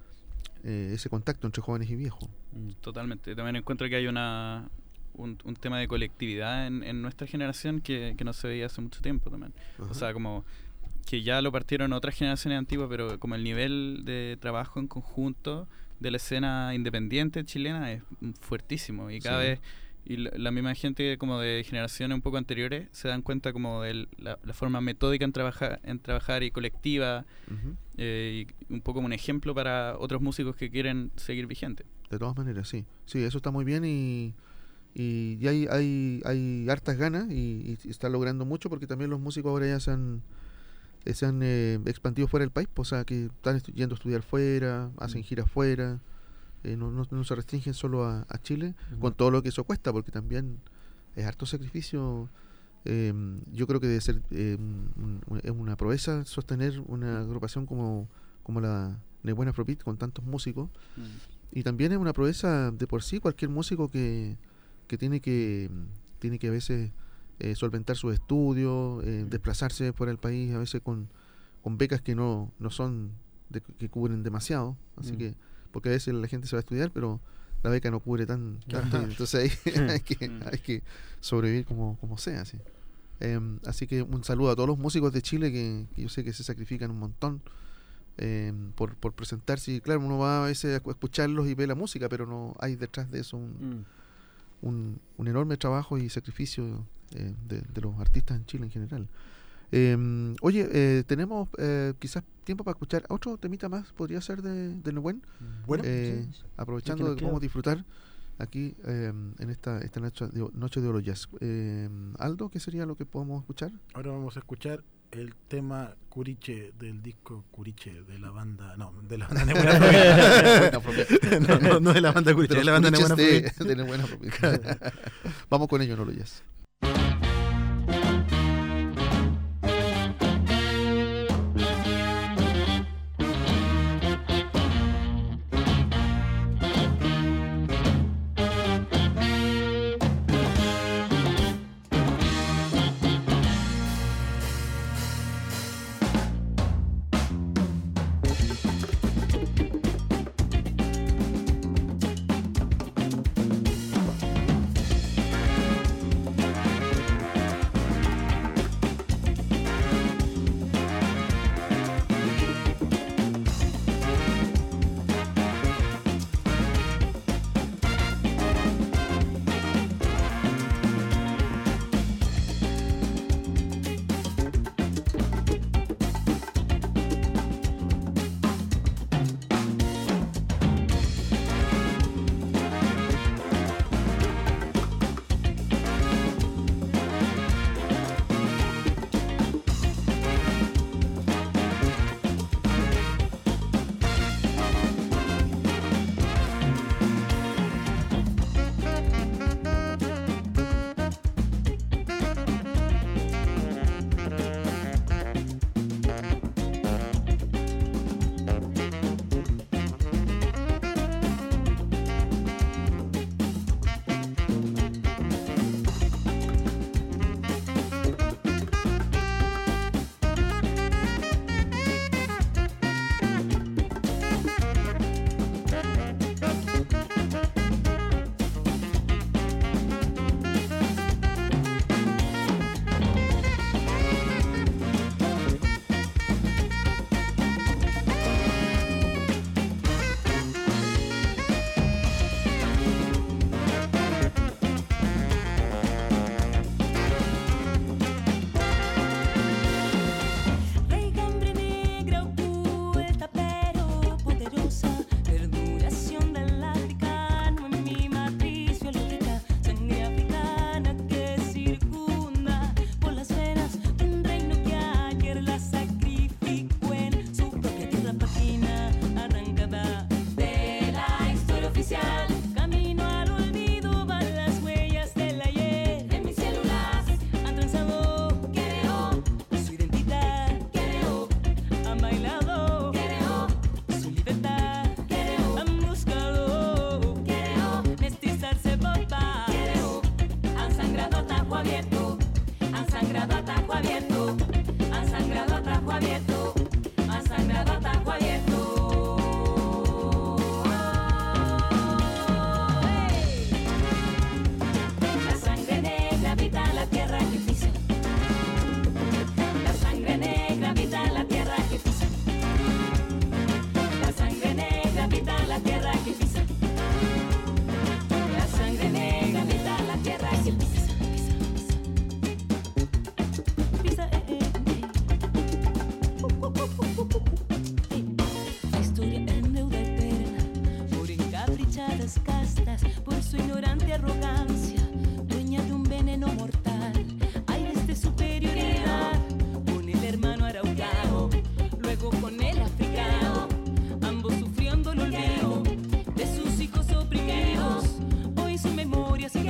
eh, ese contacto entre jóvenes y viejos. Mm, Totalmente. También encuentro que hay una un, un tema de colectividad en, en nuestra generación que, que no se veía hace mucho tiempo también. Ajá. O sea, como que ya lo partieron otras generaciones antiguas, pero como el nivel de trabajo en conjunto de la escena independiente chilena es mm, fuertísimo y cada Sí. vez y la, la misma gente como de generaciones un poco anteriores se dan cuenta como de la, la forma metódica en trabajar en trabajar y colectiva Ujú. eh, y un poco como un ejemplo para otros músicos que quieren seguir vigentes. De todas maneras, sí. Sí, eso está muy bien y, y, y hay, hay, hay hartas ganas y, y está logrando mucho porque también los músicos ahora ya se han, eh, se han eh, expandido fuera del país, pues, o sea, que están estu- yendo a estudiar fuera, hacen Mm. giras fuera, eh, no, no, no se restringen solo a, a Chile, con todo lo que eso cuesta, porque también es harto sacrificio. Eh, yo creo que debe ser eh, un- un- es una proeza sostener una agrupación como, como la Nehuen Afrobeat con tantos músicos. Y también es una proeza de por sí cualquier músico que, que tiene que tiene que a veces eh, solventar sus estudios, eh, desplazarse fuera del país, a veces con, con becas que no, no son de, que cubren demasiado, así Mm. que porque a veces la gente se va a estudiar, pero la beca no cubre tan tanto, y entonces ahí hay que Mm. hay que sobrevivir como, como sea, sí. Em, así que un saludo a todos los músicos de Chile que, que yo sé que se sacrifican un montón eh, por, por presentarse. Y claro, uno va a veces a escu- escucharlos y ve la música, pero no hay detrás de eso un, Mm. un, un enorme trabajo y sacrificio eh, de, de los artistas en Chile en general. Eh, oye, eh, tenemos eh, quizás tiempo para escuchar otro temita más, podría ser de, de Nehuen, Bueno, eh, sí. aprovechando nos de que queda. podemos disfrutar aquí eh, en esta, esta noche de, noche de Olo Jazz. Eh, Aldo, ¿qué sería lo que podemos escuchar? ahora vamos a escuchar el tema Curiche del disco Curiche de la banda. No, de la banda Nehuen Afrobeat. no, no, no de la banda Curiche, De de los la banda curiches Nehuen de, Afrobeat. de Nehuen Afrobeat. Vamos con ello en Olo Jazz. abierto, ha sangrado a tajo abierto. La sangre negra habita la tierra que pisa. La sangre negra habita la tierra que pisa. La sangre negra habita la tierra que pisa. La sangre negra habita la tierra que pisa. Pisa, eh, eh, eh. La historia en deuda eterna por encaprichadas castas, por su ignorante arrogancia, dueña de un veneno mortal, aires de superioridad, con el hermano araucano, luego con el africano, ambos sufriendo el olvido de sus hijos oprimidos, hoy su memoria se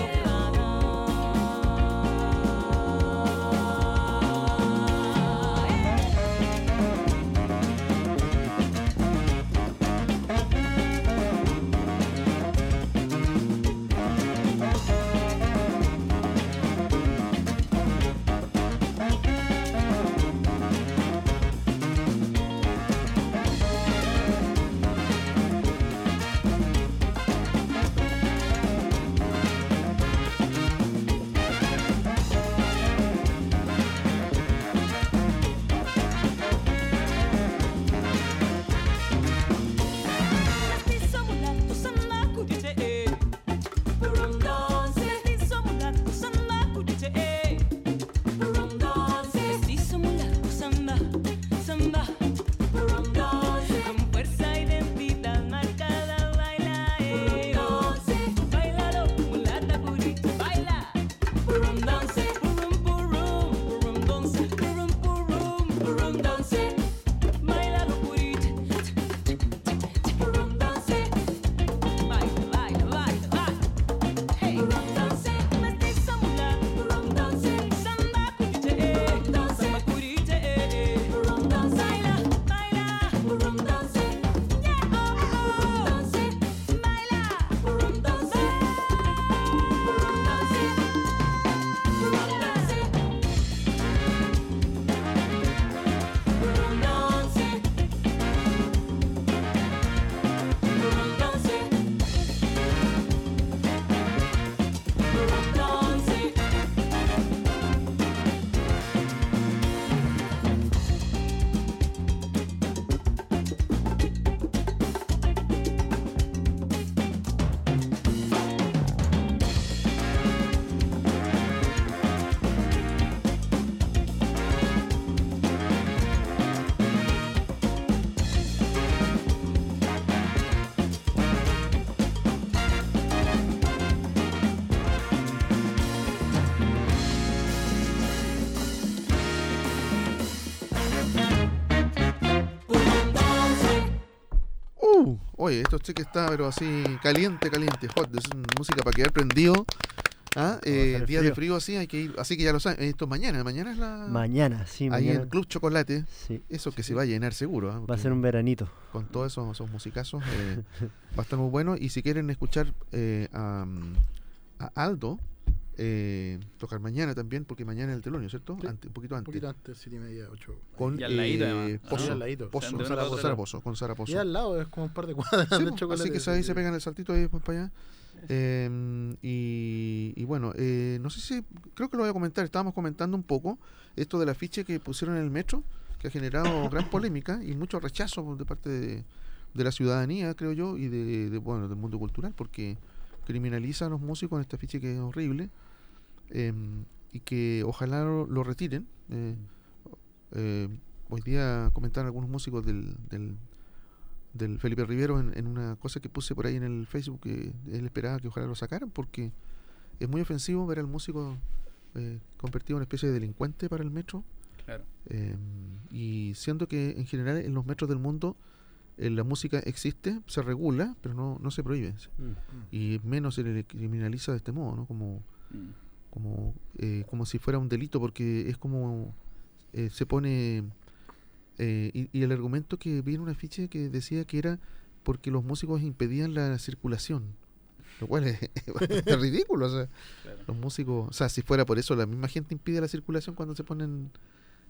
Oye, esto sí que está, pero así caliente, caliente, hot. Es música para quedar prendido. ¿Ah? Eh, días de frío así, hay que ir, así que ya lo saben. Esto es mañana, mañana es la. Mañana, sí, ahí mañana. en el Club Chocolate. Sí. Eso que se va a llenar seguro. ¿eh? Va a ser un veranito. Con todos esos, esos musicazos eh, va a estar muy bueno. Y si quieren escuchar eh, a, a Aldo eh, tocar mañana también, porque mañana es el telonio, ¿cierto? Sí. Ante, un poquito antes. Un poquito antes, siete y media, ocho. Con Y al ladito, eh, además. Pozo, Ah, al ladito. Pozo, O sea, de Sara, una Pozo, otra. Sara Pozo, con Sara Pozo. Y al lado, es como un par de cuadras Sí, de po, chocolate. así que ahí se pegan el saltito ahí después para allá. Eh, y, y bueno, eh, no sé si, creo que lo voy a comentar, estábamos comentando un poco esto del afiche que pusieron en el metro, que ha generado gran polémica y mucho rechazo de parte de, de la ciudadanía, creo yo, y de, de, bueno, del mundo cultural, porque criminaliza a los músicos en este afiche que es horrible, eh, y que ojalá lo, lo retiren. Eh, eh, hoy día comentaron algunos músicos del, del del Felipe Rivero en, en una cosa que puse por ahí en el Facebook, que él esperaba que ojalá lo sacaran, porque es muy ofensivo ver al músico eh, convertido en una especie de delincuente para el metro. Claro. Eh, y siendo que en general en los metros del mundo eh, la música existe, se regula, pero no, no se prohíbe. Mm. Y menos se le criminaliza de este modo, ¿no? Como, Mm. como, eh, como si fuera un delito, porque es como eh, se pone... Eh, y, y el argumento que vi en un afiche que decía que era porque los músicos impedían la circulación, lo cual es, es bastante ridículo. O sea, Claro. los músicos, o sea, si fuera por eso, la misma gente impide la circulación cuando se ponen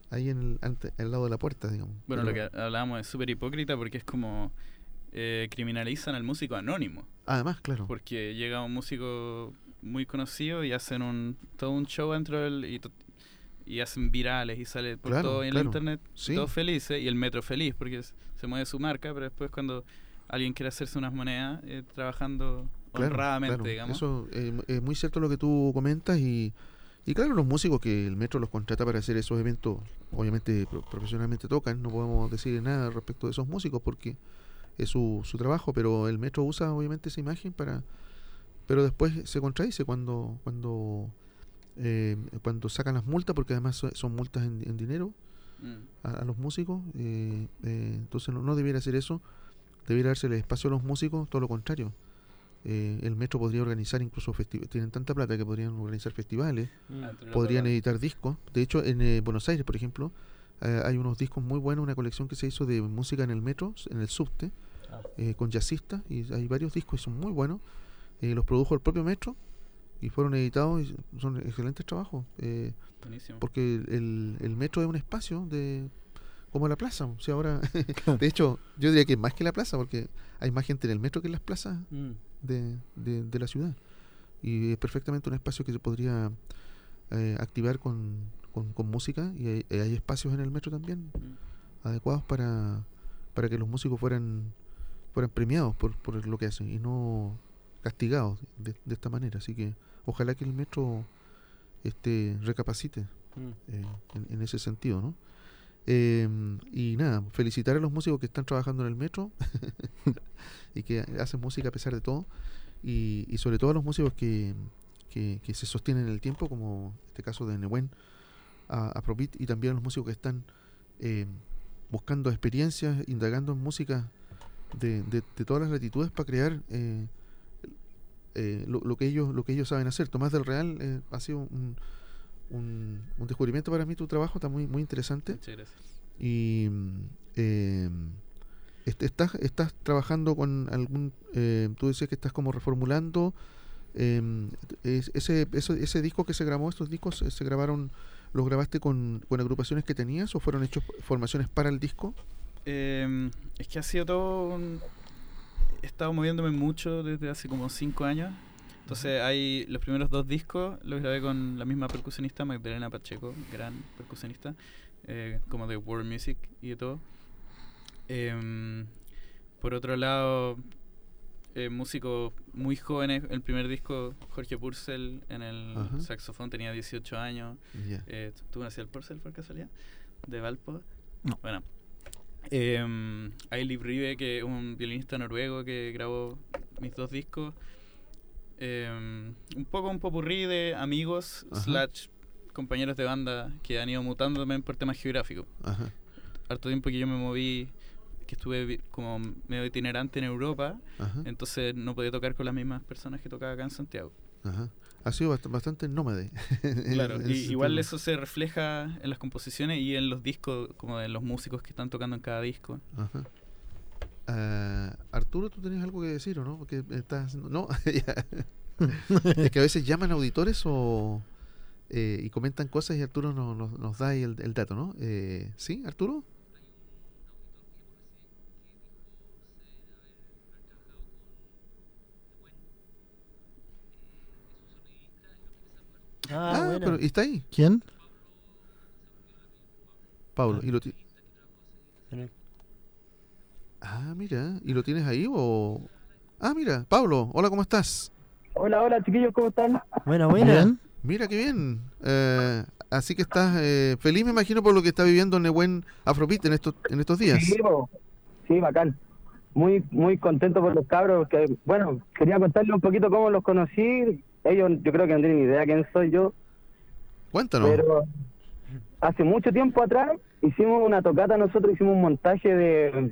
ahí en el, ante, al lado de la puerta, digamos. Bueno, Pero- lo que hablábamos es súper hipócrita porque es como eh, criminalizan al músico anónimo. Además, claro. Porque llega un músico muy conocido y hacen un todo un show dentro del y, to- y hacen virales y sale por Claro, todo en claro. la internet, Sí. todos felices y el metro feliz porque es- se mueve su marca, pero después cuando alguien quiere hacerse unas monedas eh, trabajando Claro, honradamente, claro. digamos. Eso eh, es muy cierto lo que tú comentas y, y claro, los músicos que el metro los contrata para hacer esos eventos, obviamente pro- profesionalmente tocan, no podemos decir nada respecto de esos músicos porque es su, su trabajo, pero el metro usa obviamente esa imagen para, pero después se contradice cuando cuando eh, cuando sacan las multas, porque además son, son multas en, en dinero Mm. a, a los músicos, eh, eh, entonces no, no debiera hacer eso, debiera darse el espacio a los músicos, todo lo contrario. Eh, el metro podría organizar incluso festivales, tienen tanta plata que podrían organizar festivales, Mm. Ah, entre los podrían dos. editar discos. De hecho, en eh, Buenos Aires, por ejemplo, eh, hay unos discos muy buenos, una colección que se hizo de música en el metro, en el subte, Ah. eh, con jazzistas, y hay varios discos y son muy buenos. Eh, los produjo el propio metro y fueron editados y son excelentes trabajos. Eh, Buenísimo. porque el, el metro es un espacio de como la plaza. O sea, ahora, de hecho, yo diría que más que la plaza, porque hay más gente en el metro que en las plazas Mm. de, de, de la ciudad. Y es perfectamente un espacio que se podría eh, activar con, con, con música, y hay, hay espacios en el metro también Mm. adecuados para, para que los músicos fueran fueran premiados por, por lo que hacen y no castigados de, de esta manera. Así que ojalá que el metro este recapacite Mm. eh, en, en ese sentido, ¿no? Eh, y nada, felicitar a los músicos que están trabajando en el metro y que hacen música a pesar de todo, y, y sobre todo a los músicos que, que, que se sostienen en el tiempo, como este caso de Nehuen a, a Propit, y también a los músicos que están eh, buscando experiencias, indagando en música de, de, de todas las latitudes para crear eh, eh, lo, lo que ellos lo que ellos saben hacer. Tomás del Real eh, ha sido un, un, un descubrimiento para mí. Tu trabajo está muy muy interesante. Muchas gracias. Y mm, eh, est- estás estás trabajando con algún eh, tú decías que estás como reformulando eh, es- ese, ese ese disco que se grabó, estos discos eh, se grabaron, los grabaste con, con agrupaciones que tenías o fueron hechos formaciones para el disco. Eh, es que ha sido todo un- he estado moviéndome mucho desde hace como cinco años. Entonces hay los primeros dos discos los grabé con la misma percusionista, Magdalena Pacheco, gran percusionista, eh, como de world music y de todo. Eh, por otro lado, eh, músicos muy jóvenes. El primer disco, Jorge Purcell en el Ajá. saxofón, tenía dieciocho años. Ya. Eh, ¿Tú conocías al Purcell por casualidad? ¿De Valpo? No. Bueno. Eh, Eilif Ribe, que es un violinista noruego que grabó mis dos discos. Eh, un poco un popurrí de amigos Ajá. slash compañeros de banda que han ido mutando también por temas geográficos. Ajá. Harto tiempo que yo me moví, que estuve vi- como medio itinerante en Europa, Ajá. entonces no podía tocar con las mismas personas que tocaba acá en Santiago. Ajá. Ha sido bast- bastante nómade. En- Claro, en y ese igual sentido. eso se refleja en las composiciones y en los discos, como de los músicos que están tocando en cada disco. Ajá. Ah, Arturo, ¿tú tenías algo que decir o no? Porque estás haciendo... No, ya. Es que a veces llaman auditores o eh, y comentan cosas y Arturo no- no- nos da ahí el, el dato, ¿no? Eh, ¿Sí, Arturo? Ah, bueno. pero ¿y está ahí? ¿Quién? Pablo. ¿Y lo ti- En el- ah, mira. ¿Y lo tienes ahí o...? Ah, mira. Pablo, hola, ¿cómo estás? Hola, hola chiquillos, ¿cómo están? Buena, buena. ¿Bien? Mira, qué bien. Eh, así que estás eh, feliz, me imagino, por lo que está viviendo Nehuen Afrobeat en estos, en estos días. Sí, po. Sí, bacán. Muy muy contento por los cabros, que bueno, quería contarles un poquito cómo los conocí. Ellos yo creo que no tienen idea quién soy yo, Cuéntanos. pero hace mucho tiempo atrás hicimos una tocata, nosotros hicimos un montaje de,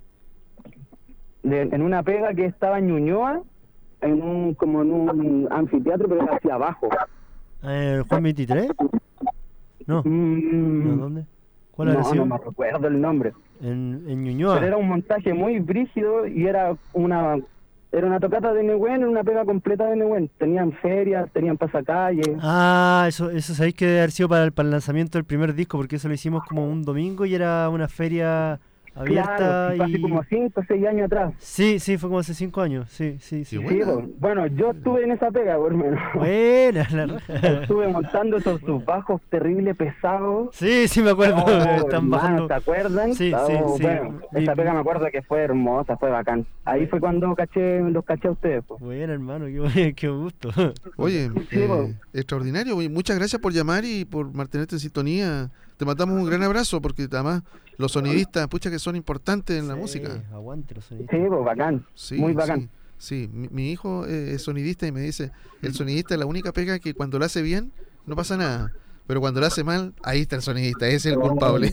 de en una pega que estaba en Ñuñoa, en un como en un anfiteatro, pero era hacia abajo. Eh, ¿Juan veintitrés? No. Mm, ¿No? ¿Dónde? ¿Cuál no, habrá sido? no me recuerdo el nombre. En, en Ñuñoa. Pero era un montaje muy brígido y era una Era una tocata de Nehuen, era una pega completa de Nehuen. Tenían ferias, tenían pasacalles. Ah, eso, eso sabéis que debe haber sido para el, para el lanzamiento del primer disco, porque eso lo hicimos como un domingo y era una feria abierta. Claro, sí, fue y... hace como cinco o seis años atrás. Sí, sí, fue como hace cinco años, sí, sí, sí. Sí, pues, bueno, yo estuve en esa pega, por menos. Buena, la raja. Estuve montando esos sus bajos terribles pesados. Sí, sí, me acuerdo. Oh, Están hermano, bajando. ¿se acuerdan? Sí, Oh, sí, sí. Bueno, Mi- esa pega me acuerdo que fue hermosa, fue bacán. Ahí fue cuando caché, los caché a ustedes. Pues. Buena, hermano, qué, bu- qué gusto. Oye, Sí, eh, po. extraordinario. Oye, muchas gracias por llamar y por mantenerte en sintonía. Te mandamos un gran abrazo porque además los sonidistas, pucha que son importantes en la Sí, música. Aguante los sonidos. Sí, pues bacán. Sí, Muy bacán. Sí, sí. Mi, mi hijo eh, es sonidista y me dice, el sonidista es la única pega que cuando lo hace bien no pasa nada. Pero cuando lo hace mal, ahí está el sonidista, ese es el culpable.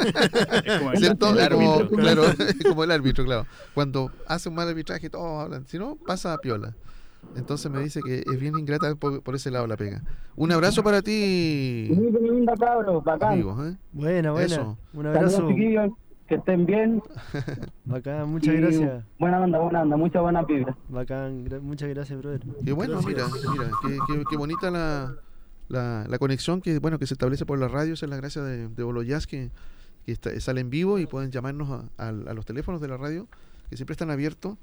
Es como el, ¿Cierto? el Es como- árbitro. claro, es como el árbitro, claro. Cuando hace un mal arbitraje, todos hablan. Si no, pasa a piola. Entonces me dice que es bien ingrata por, por ese lado la pega. Un abrazo para ti, Muy linda, cabros, bacán. amigos. ¿eh? Buena, buena. Eso. Un Saludos, abrazo. chiquillos, que estén bien. Bacán, muchas Y gracias. Buena onda, buena onda, muchas buenas vibras. Bacán, gra- muchas gracias, brother. Qué bueno, mira, mira, qué, qué- qué bonita la, la, la conexión que bueno que se establece por la radio. Esa es la gracia de, de Olo Jazz, que, que está- sale en vivo y pueden llamarnos a, a- a los teléfonos de la radio, que siempre están abiertos.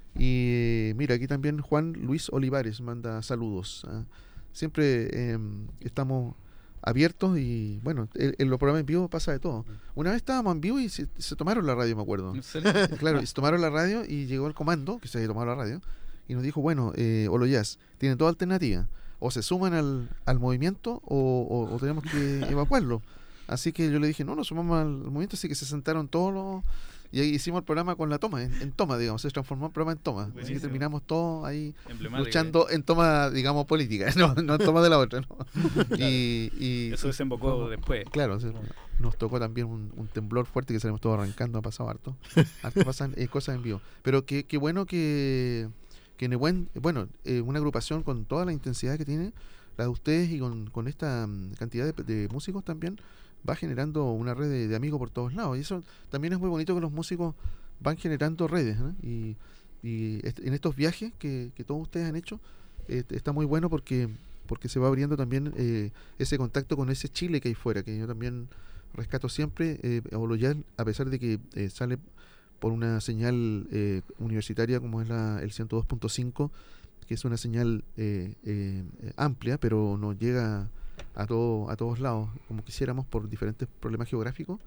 Y eh, mira, aquí también Juan Luis Olivares manda saludos. ¿ah? Siempre eh, estamos abiertos y bueno, en, en los programas en vivo pasa de todo. Una vez estábamos en vivo y se, se tomaron la radio, me acuerdo. ¿En serio? Claro, y se tomaron la radio y llegó el comando, que se había tomado la radio, y nos dijo, bueno, eh, Olo Jazz, tienen dos alternativas. O se suman al, al movimiento o, o- o tenemos que evacuarlo. Así que yo le dije, no, nos sumamos al movimiento, así que se sentaron todos los... Y ahí hicimos el programa con la toma, en, en toma, digamos, se transformó el programa en toma. Así que Buenísimo. terminamos todos ahí Emblemático. luchando en toma, digamos, política, no, no en toma de la otra. ¿no? Y, y- Eso desembocó y- después. Claro, o sea, nos tocó también un, un temblor fuerte que salimos todos arrancando, ha pasado harto. Harto pasan eh, cosas en vivo. Pero qué qué bueno que, que Nehuen, bueno, eh, una agrupación con toda la intensidad que tiene, la de ustedes y con, con esta mm, cantidad de, de músicos también, va generando una red de, de amigos por todos lados. Y eso también es muy bonito que los músicos van generando redes. ¿no? Y, y est- en estos viajes que, que todos ustedes han hecho, eh, está muy bueno porque porque se va abriendo también eh, ese contacto con ese Chile que hay fuera, que yo también rescato siempre. Eh, Olo Jazz, a pesar de que eh, sale por una señal eh, universitaria como es la, el ciento dos punto cinco, que es una señal eh, eh, amplia, pero no llega a todo a todos lados como quisiéramos por diferentes problemas geográficos,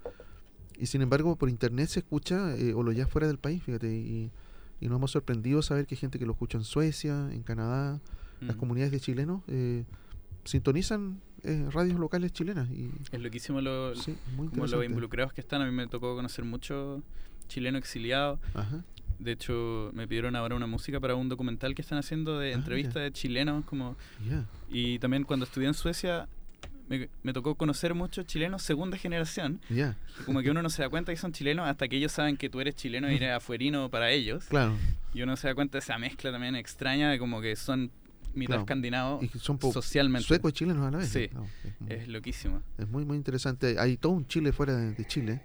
y sin embargo por internet se escucha eh, Olo Jazz fuera del país, fíjate, y, y nos hemos sorprendido saber que hay gente que lo escucha en Suecia, en Canadá. Las Mm. comunidades de chilenos eh, sintonizan eh, radios locales chilenas y Es loquísimo lo, sí, muy como los interesante. involucrados que están. A mí me tocó conocer muchos chilenos exiliados. Ajá. De hecho, me pidieron ahora una música para un documental que están haciendo de Ah, entrevistas ya. de chilenos. Como Ya. Y también cuando estudié en Suecia, me, me tocó conocer muchos chilenos segunda generación. Ya, Como que uno no se da cuenta que son chilenos hasta que ellos saben que tú eres chileno y eres afuerino para ellos. claro. Y uno se da cuenta de esa mezcla también extraña de como que son mitad Claro. escandinavos Y que son po- socialmente. suecos y chilenos a la vez. Sí. Claro, es, muy- Es loquísimo. es muy muy interesante. Hay todo un Chile fuera de, de Chile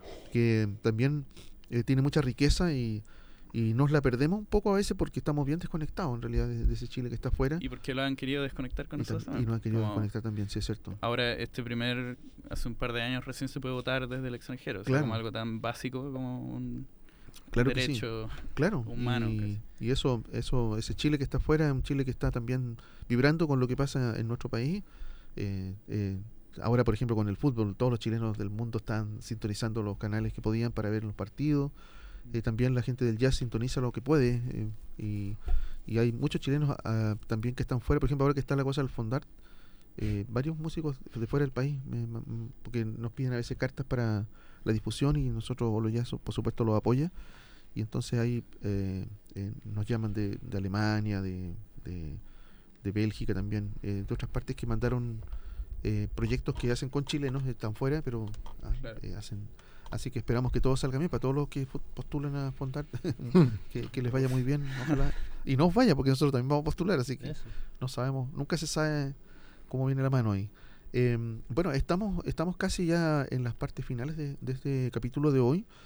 que también eh, tiene mucha riqueza y, y nos la perdemos un poco a veces porque estamos bien desconectados en realidad de, de ese Chile que está afuera. ¿Y por qué lo han querido desconectar con Y, tam- nosotros? y nos han querido Como desconectar también, sí es cierto. Ahora, este primer, hace un par de años recién se puede votar desde el extranjero. O sea, Claro. como algo tan básico como un Claro que sí. derecho. Claro, humano, y, casi. y eso, eso, ese Chile que está afuera es un Chile que está también vibrando con lo que pasa en nuestro país. Eh, eh, ahora, por ejemplo, con el fútbol, todos los chilenos del mundo están sintonizando los canales que podían para ver los partidos. Eh, también la gente del jazz sintoniza lo que puede eh, y, y hay muchos chilenos ah, también que están fuera. Por ejemplo, ahora que está la cosa del Fondart, eh, varios músicos de fuera del país, me- me- porque nos piden a veces cartas para la difusión y nosotros Olo Jazz, por supuesto, los apoya. Y entonces ahí eh, eh, nos llaman de, de Alemania, de, de, de Bélgica también, eh, de otras partes que mandaron eh, proyectos que hacen con chilenos, están fuera, pero ah, Claro. eh, hacen. Así que esperamos que todo salga bien para todos los que fu- postulan a Fondart, que, que les vaya muy bien, ojalá. Y nos vaya, porque nosotros también vamos a postular, así que Eso. no sabemos, nunca se sabe cómo viene la mano ahí. Eh, bueno, estamos estamos casi ya en las partes finales de, de este capítulo de hoy.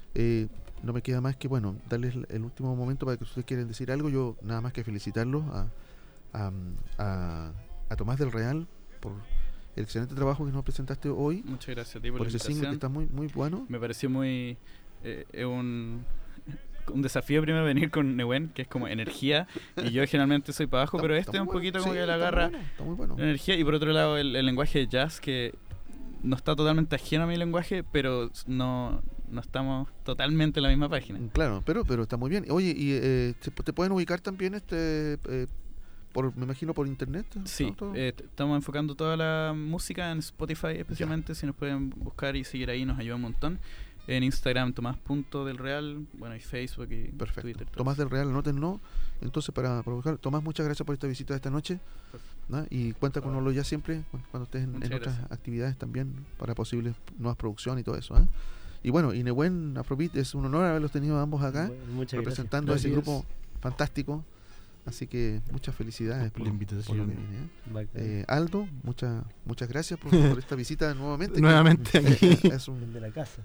Eh, no me queda más que, bueno, darles el, el último momento para que ustedes quieran decir algo. Yo nada más que felicitarlos a, a, a, a Tomás del Real por el excelente trabajo que nos presentaste hoy. Muchas gracias a ti por, por la ese single que invitación. está muy, muy bueno. Me pareció muy... Eh, eh, un, un desafío primero venir con Nehuen, que es como energía, y yo generalmente soy para abajo, Está- pero está este es muy un bueno. poquito Sí, como que le está muy agarra bueno, está muy bueno. energía, y por otro lado el, el lenguaje de jazz, que no está totalmente ajeno a mi lenguaje, pero no, no estamos totalmente en la misma página. Claro, pero pero está muy bien. Oye, y eh, ¿te, te pueden ubicar también este eh, por me imagino por internet? Sí, ¿no? Todo. eh, t- estamos enfocando toda la música en Spotify especialmente, si nos pueden buscar y seguir ahí nos ayuda un montón. En Instagram Tomás punto del Real, bueno, y Facebook y Perfecto. Twitter. todo Tomás eso. del Real, anótenlo. Entonces, para, para buscar. Tomás, muchas gracias por esta visita de esta noche. ¿no? Y cuenta con Olo ya siempre, cu- cuando estés en, en Muchas otras gracias. actividades también, para posibles nuevas producciones y todo eso. ¿eh? Y bueno, y Nehuen Afrobeat, es un honor haberlos tenido ambos acá, Bueno, muchas representando a ese Gracias. grupo fantástico. Así que muchas felicidades Por la invitación. por lo que viene, ¿eh? Bacán. Eh, Aldo, muchas muchas gracias por, por esta visita nuevamente. que Nuevamente aquí. Es, es un, El de la casa.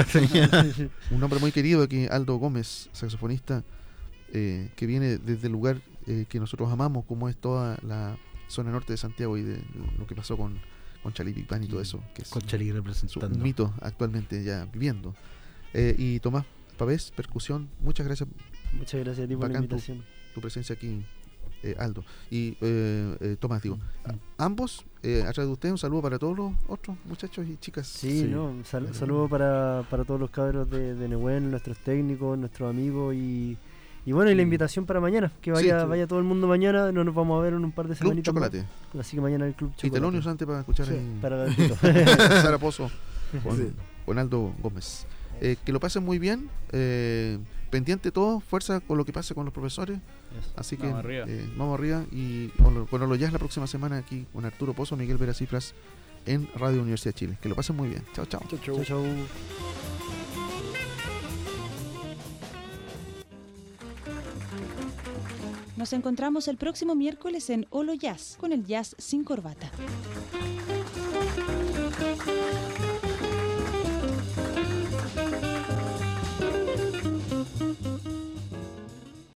un hombre muy querido aquí, Aldo Gómez, saxofonista, eh, que viene desde el lugar eh, que nosotros amamos, como es toda la zona norte de Santiago y de lo que pasó con, con Charlie Big Band y todo eso, que es Con Chali su- representando. un mito actualmente ya viviendo. Eh, y Tomás Pavés, percusión, muchas gracias Muchas gracias a ti por la Bacán tu- invitación. tu presencia aquí, eh, Aldo. Y eh, eh, Tomás, digo, a- ambos, eh, a través de ustedes, un saludo para todos los otros muchachos y chicas. Sí, Sí. no, sal- Pero- saludo para, para todos los cabros de, de Nehuen, nuestros técnicos, nuestros amigos y, y bueno, y la invitación para mañana, que vaya, sí. vaya todo el mundo mañana, no nos vamos a ver en un par de Club semanitas más. Chocolate. Así que mañana el Club Y Chocolate. Telonios antes para escuchar Sí, ahí para Galdito. Sara Pozo con, Sí. con Aldo Gómez. Eh, que lo pasen muy bien. Eh, pendiente todo, fuerza con lo que pase con los profesores. Eso. Así que Vamos arriba. eh, vamos arriba. Y bueno, bueno, lo ya es la próxima semana aquí con Arturo Pozo, Miguel Vera Cifras en Radio Universidad de Chile. Que lo pasen muy bien. Chao, chao. Chau, chau. Nos encontramos el próximo miércoles en Olo Jazz con el jazz sin corbata.